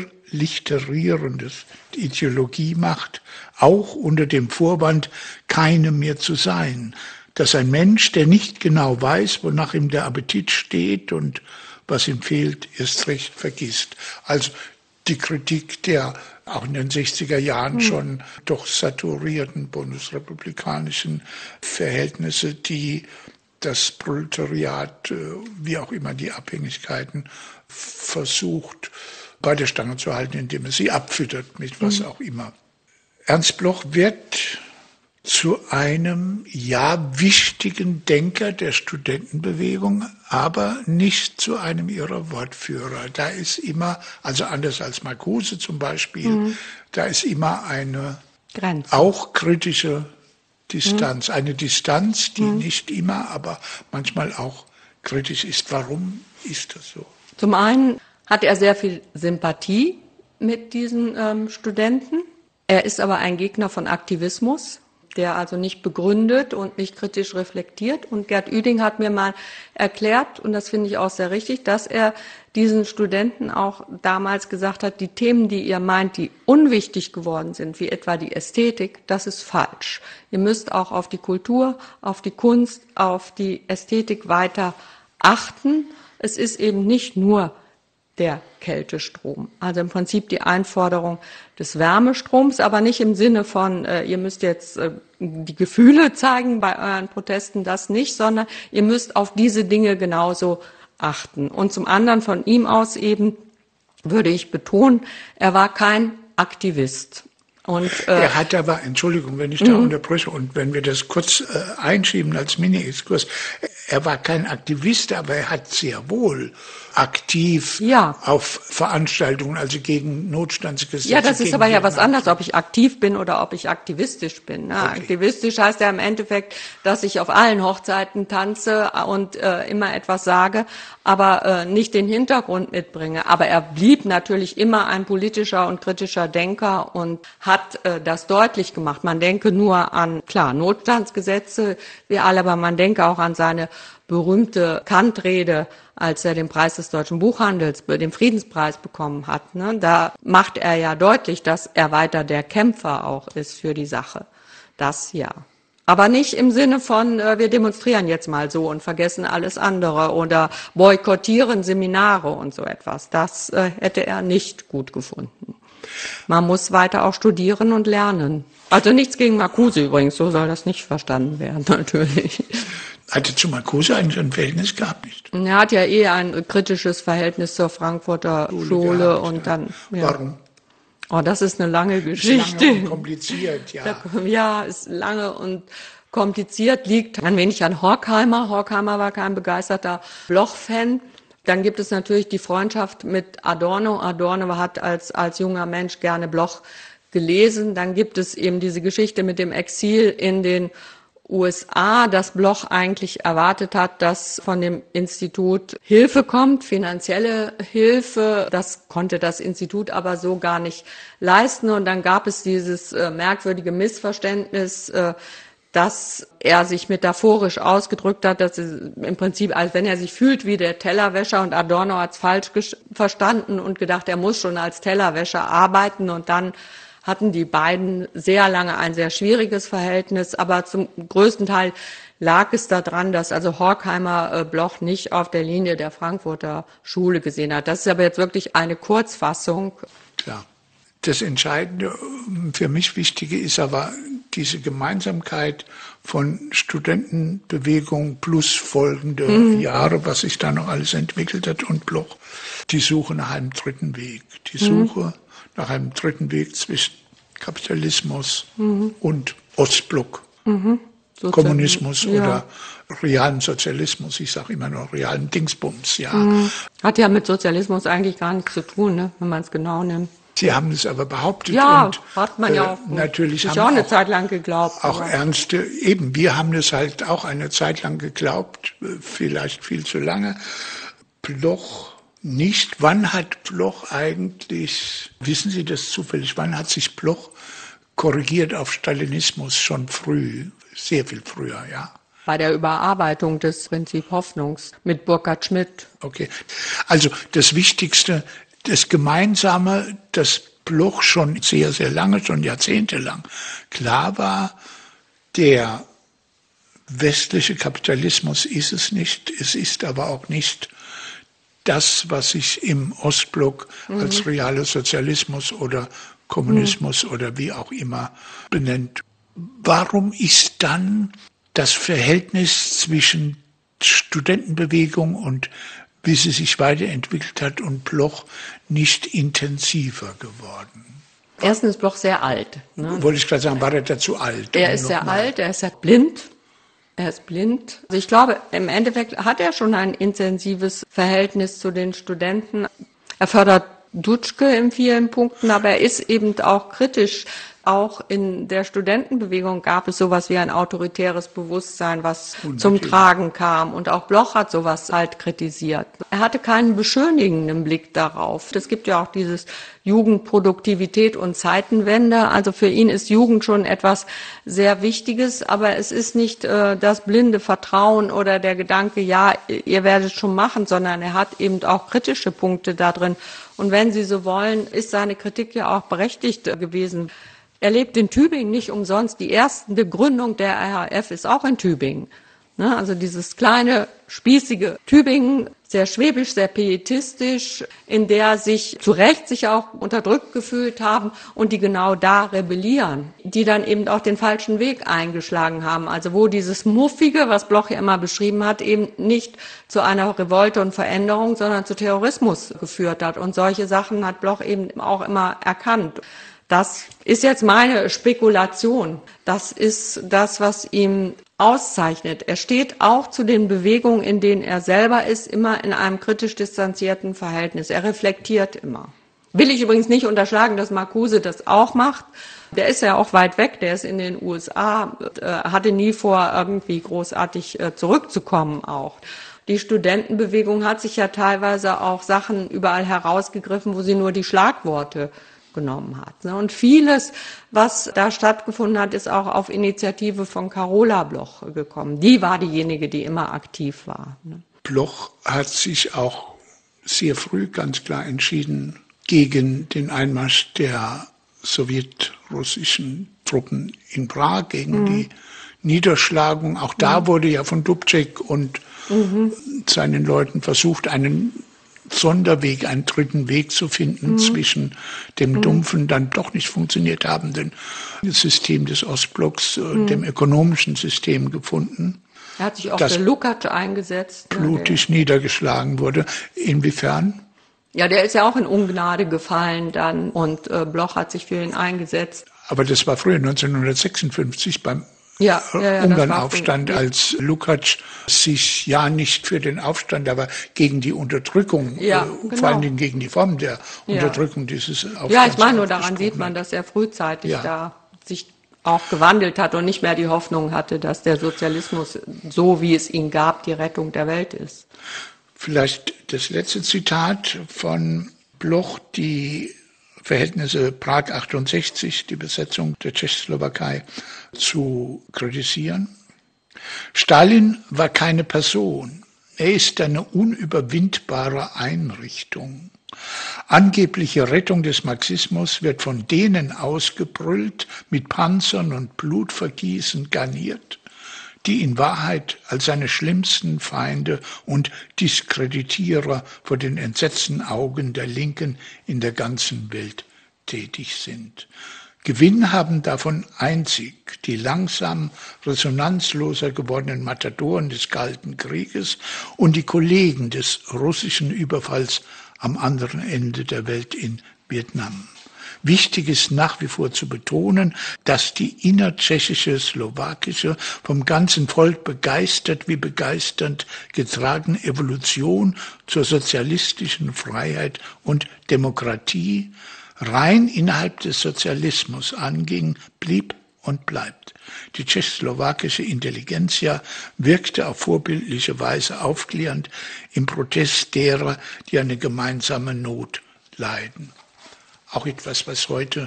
Irrlichterierendes die Ideologie macht, auch unter dem Vorwand, keine mehr zu sein, dass ein Mensch, der nicht genau weiß, wonach ihm der Appetit steht und was ihm fehlt, erst recht vergisst. Also die Kritik der auch in den 60er Jahren schon doch saturierten bundesrepublikanischen Verhältnisse, die das Proletariat, wie auch immer die Abhängigkeiten, versucht bei der Stange zu halten, indem es sie abfüttert mit was auch immer. Ernst Bloch wird zu einem, wichtigen Denker der Studentenbewegung, aber nicht zu einem ihrer Wortführer. Da ist immer, also anders als Marcuse zum Beispiel, da ist immer eine Grenze, auch kritische Distanz. Eine Distanz, die nicht immer, aber manchmal auch kritisch ist. Warum ist das so? Zum einen hat er sehr viel Sympathie mit diesen Studenten. Er ist aber ein Gegner von Aktivismus, der also nicht begründet und nicht kritisch reflektiert. Und Gerd Ueding hat mir mal erklärt, und das finde ich auch sehr richtig, dass er diesen Studenten auch damals gesagt hat, die Themen, die ihr meint, die unwichtig geworden sind, wie etwa die Ästhetik, das ist falsch. Ihr müsst auch auf die Kultur, auf die Kunst, auf die Ästhetik weiter achten. Es ist eben nicht nur der Kältestrom. Also im Prinzip die Einforderung des Wärmestroms, aber nicht im Sinne von, ihr müsst jetzt die Gefühle zeigen bei euren Protesten, das nicht, sondern ihr müsst auf diese Dinge genauso achten. Und zum anderen von ihm aus eben würde ich betonen, er war kein Aktivist. Und, er hat aber, Entschuldigung, wenn ich da unterbreche, und wenn wir das kurz einschieben als Mini-Exkurs, er war kein Aktivist, aber er hat sehr wohl aktiv auf Veranstaltungen, also gegen Notstandsgesetze. Ja, das ist aber ja was anderes, ob ich aktiv bin oder ob ich aktivistisch bin. Ne? Okay. Aktivistisch heißt ja im Endeffekt, dass ich auf allen Hochzeiten tanze und immer etwas sage, aber nicht den Hintergrund mitbringe. Aber er blieb natürlich immer ein politischer und kritischer Denker und hat das deutlich gemacht. Man denke nur an, klar, Notstandsgesetze, wir alle, aber man denke auch an seine berühmte Kant-Rede, als er den Preis des deutschen Buchhandels, den Friedenspreis bekommen hat. Ne? Da macht er ja deutlich, dass er weiter der Kämpfer auch ist für die Sache. Das ja. Aber nicht im Sinne von, wir demonstrieren jetzt mal so und vergessen alles andere oder boykottieren Seminare und so etwas. Das hätte er nicht gut gefunden. Man muss weiter auch studieren und lernen. Also nichts gegen Marcuse übrigens, so soll das nicht verstanden werden, natürlich. Hatte zu Marcuse eigentlich ein Verhältnis gehabt, nicht? Er hat ja ein kritisches Verhältnis zur Frankfurter Schule gehabt, und dann. Ja. Warum? Oh, das ist eine lange Geschichte. Lange und kompliziert, ja. Ja, ist lange und kompliziert, liegt ein wenig an Horkheimer. Horkheimer war kein begeisterter Bloch-Fan. Dann gibt es natürlich die Freundschaft mit Adorno. Adorno hat als junger Mensch gerne Bloch gelesen. Dann gibt es eben diese Geschichte mit dem Exil in den USA, dass Bloch eigentlich erwartet hat, dass von dem Institut Hilfe kommt, finanzielle Hilfe. Das konnte das Institut aber so gar nicht leisten. Und dann gab es dieses merkwürdige Missverständnis, dass er sich metaphorisch ausgedrückt hat, dass im Prinzip, als wenn er sich fühlt wie der Tellerwäscher, und Adorno hat es falsch verstanden und gedacht, er muss schon als Tellerwäscher arbeiten, und dann hatten die beiden sehr lange ein sehr schwieriges Verhältnis, aber zum größten Teil lag es daran, dass also Horkheimer Bloch nicht auf der Linie der Frankfurter Schule gesehen hat. Das ist aber jetzt wirklich eine Kurzfassung. Klar. Das Entscheidende, für mich Wichtige ist aber diese Gemeinsamkeit von Studentenbewegung plus folgende Jahre, was sich da noch alles entwickelt hat, und Bloch, die Suche nach einem dritten Weg. Die Suche nach einem dritten Weg zwischen Kapitalismus und Ostblock, Kommunismus oder realen Sozialismus. Ich sage immer nur realen Dingsbums, ja. Hat ja mit Sozialismus eigentlich gar nichts zu tun, ne, wenn man es genau nimmt. Sie haben es aber behauptet. Ja, und hat man ja auch. Natürlich ich haben auch eine Zeit lang geglaubt. Auch ernste, eben, wir haben es halt auch eine Zeit lang geglaubt, vielleicht viel zu lange. Bloch nicht. Wann hat Bloch eigentlich, wissen Sie das zufällig, wann hat sich Bloch korrigiert auf Stalinismus? Schon früh, sehr viel früher, ja. Bei der Überarbeitung des Prinzip Hoffnungs mit Burkhard Schmidt. Okay, also das Wichtigste, das Gemeinsame, dass Bloch schon sehr, sehr lange, schon jahrzehntelang klar war, der westliche Kapitalismus ist es nicht, es ist aber auch nicht das, was sich im Ostblock als realer Sozialismus oder Kommunismus oder wie auch immer benennt. Warum ist dann das Verhältnis zwischen Studentenbewegung und wie sie sich weiterentwickelt hat und Bloch nicht intensiver geworden? Erstens ist Bloch sehr alt. Ne? Wollte ich gerade sagen, war er dazu alt? Er ist sehr alt, er ist sehr blind. Er ist blind. Also ich glaube, im Endeffekt hat er schon ein intensives Verhältnis zu den Studenten. Er fördert Dutschke in vielen Punkten, aber er ist eben auch kritisch. Auch in der Studentenbewegung gab es sowas wie ein autoritäres Bewusstsein, was zum Tragen kam. Und auch Bloch hat sowas halt kritisiert. Er hatte keinen beschönigenden Blick darauf. Es gibt ja auch dieses Jugendproduktivität und Zeitenwende. Also für ihn ist Jugend schon etwas sehr Wichtiges, aber es ist nicht das blinde Vertrauen oder der Gedanke, ja, ihr werdet es schon machen, sondern er hat eben auch kritische Punkte da drin. Und wenn Sie so wollen, ist seine Kritik ja auch berechtigt gewesen. Er lebt in Tübingen nicht umsonst. Die erste Gründung der RAF ist auch in Tübingen. Also dieses kleine, spießige Tübingen, sehr schwäbisch, sehr pietistisch, in der sich zu Recht sich auch unterdrückt gefühlt haben und die genau da rebellieren, die dann eben auch den falschen Weg eingeschlagen haben. Also wo dieses Muffige, was Bloch ja immer beschrieben hat, eben nicht zu einer Revolte und Veränderung, sondern zu Terrorismus geführt hat. Und solche Sachen hat Bloch eben auch immer erkannt. Das ist jetzt meine Spekulation. Das ist das, was ihn auszeichnet. Er steht auch zu den Bewegungen, in denen er selber ist, immer in einem kritisch distanzierten Verhältnis. Er reflektiert immer. Will ich übrigens nicht unterschlagen, dass Marcuse das auch macht. Der ist ja auch weit weg, der ist in den USA, hatte nie vor, irgendwie großartig zurückzukommen auch. Die Studentenbewegung hat sich ja teilweise auch Sachen überall herausgegriffen, wo sie nur die Schlagworte genommen hat. Und vieles, was da stattgefunden hat, ist auch auf Initiative von Carola Bloch gekommen. Die war diejenige, die immer aktiv war. Bloch hat sich auch sehr früh ganz klar entschieden gegen den Einmarsch der sowjetrussischen Truppen in Prag, gegen die Niederschlagung. Auch da wurde ja von Dubček und seinen Leuten versucht, einen Sonderweg, einen dritten Weg zu finden zwischen dem dumpfen, dann doch nicht funktioniert habenden System des Ostblocks, dem ökonomischen System gefunden. Er hat sich auch für Lukács eingesetzt. Blutig niedergeschlagen wurde. Inwiefern? Ja, der ist ja auch in Ungnade gefallen dann und Bloch hat sich für ihn eingesetzt. Aber das war früher 1956 beim Ungarnaufstand, als Lukács sich ja nicht für den Aufstand, aber gegen die Unterdrückung, vor allen Dingen gegen die Form der Unterdrückung dieses Aufstands. Ja, ich meine, nur daran sieht man, dass er frühzeitig da sich auch gewandelt hat und nicht mehr die Hoffnung hatte, dass der Sozialismus, so wie es ihn gab, die Rettung der Welt ist. Vielleicht das letzte Zitat von Bloch, die Verhältnisse Prag 68, die Besetzung der Tschechoslowakei, zu kritisieren. Stalin war keine Person. Er ist eine unüberwindbare Einrichtung. Angebliche Rettung des Marxismus wird von denen ausgebrüllt, mit Panzern und Blutvergießen garniert, die in Wahrheit als seine schlimmsten Feinde und Diskreditierer vor den entsetzten Augen der Linken in der ganzen Welt tätig sind. Gewinn haben davon einzig die langsam resonanzloser gewordenen Matadoren des Kalten Krieges und die Kollegen des russischen Überfalls am anderen Ende der Welt in Vietnam. Wichtig ist nach wie vor zu betonen, dass die innertschechische, slowakische, vom ganzen Volk begeistert wie begeisternd getragene Evolution zur sozialistischen Freiheit und Demokratie rein innerhalb des Sozialismus anging, blieb und bleibt. Die tschechoslowakische Intelligenzia wirkte auf vorbildliche Weise aufklärend im Protest derer, die eine gemeinsame Not leiden. Auch etwas, was heute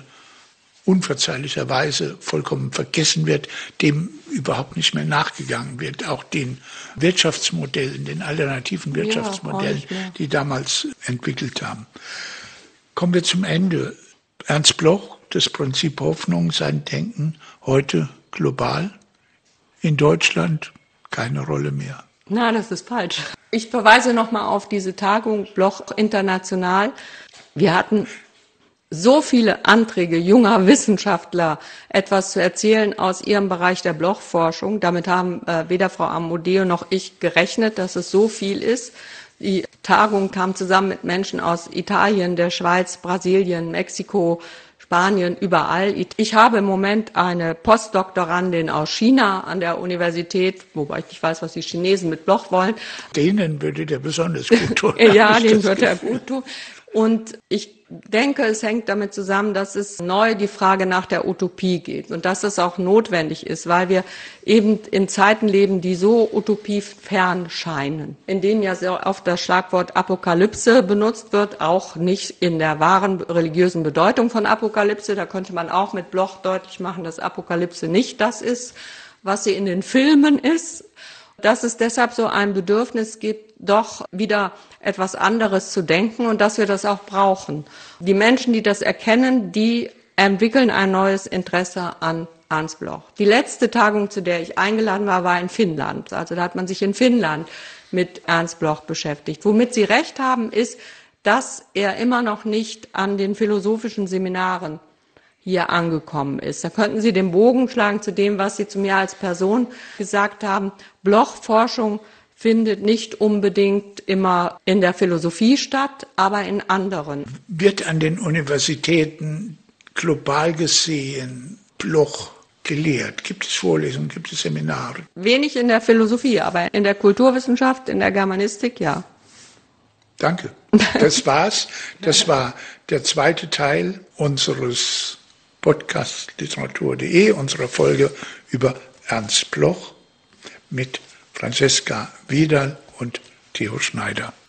unverzeihlicherweise vollkommen vergessen wird, dem überhaupt nicht mehr nachgegangen wird. Auch den Wirtschaftsmodellen, den alternativen Wirtschaftsmodellen, die damals entwickelt haben. Kommen wir zum Ende. Ernst Bloch, das Prinzip Hoffnung, sein Denken heute global, in Deutschland keine Rolle mehr. Na, das ist falsch. Ich verweise nochmal auf diese Tagung Bloch International. Wir hatten so viele Anträge junger Wissenschaftler, etwas zu erzählen aus ihrem Bereich der Bloch-Forschung. Damit haben weder Frau Amodeo noch ich gerechnet, dass es so viel ist. Die Tagung kam zusammen mit Menschen aus Italien, der Schweiz, Brasilien, Mexiko, Spanien, überall. Ich habe im Moment eine Postdoktorandin aus China an der Universität, wobei ich nicht weiß, was die Chinesen mit Bloch wollen. Denen würde der besonders gut tun. Ja, denen würde er gut tun. Und ich denke, es hängt damit zusammen, dass es neu die Frage nach der Utopie geht und dass das auch notwendig ist, weil wir eben in Zeiten leben, die so utopiefern scheinen, in denen ja sehr oft das Schlagwort Apokalypse benutzt wird, auch nicht in der wahren religiösen Bedeutung von Apokalypse. Da könnte man auch mit Bloch deutlich machen, dass Apokalypse nicht das ist, was sie in den Filmen ist. Dass es deshalb so ein Bedürfnis gibt, doch wieder etwas anderes zu denken und dass wir das auch brauchen. Die Menschen, die das erkennen, die entwickeln ein neues Interesse an Ernst Bloch. Die letzte Tagung, zu der ich eingeladen war, war in Finnland. Also da hat man sich in Finnland mit Ernst Bloch beschäftigt. Womit Sie recht haben, ist, dass er immer noch nicht an den philosophischen Seminaren hier angekommen ist. Da könnten Sie den Bogen schlagen zu dem, was Sie zu mir als Person gesagt haben. Bloch-Forschung findet nicht unbedingt immer in der Philosophie statt, aber in anderen. Wird an den Universitäten global gesehen Bloch gelehrt? Gibt es Vorlesungen, gibt es Seminare? Wenig in der Philosophie, aber in der Kulturwissenschaft, in der Germanistik, ja. Danke. Das war's. Das war der zweite Teil unseres Podcast literatur.de, unserer Folge über Ernst Bloch mit Franziska Wiedal und Theo Schneider.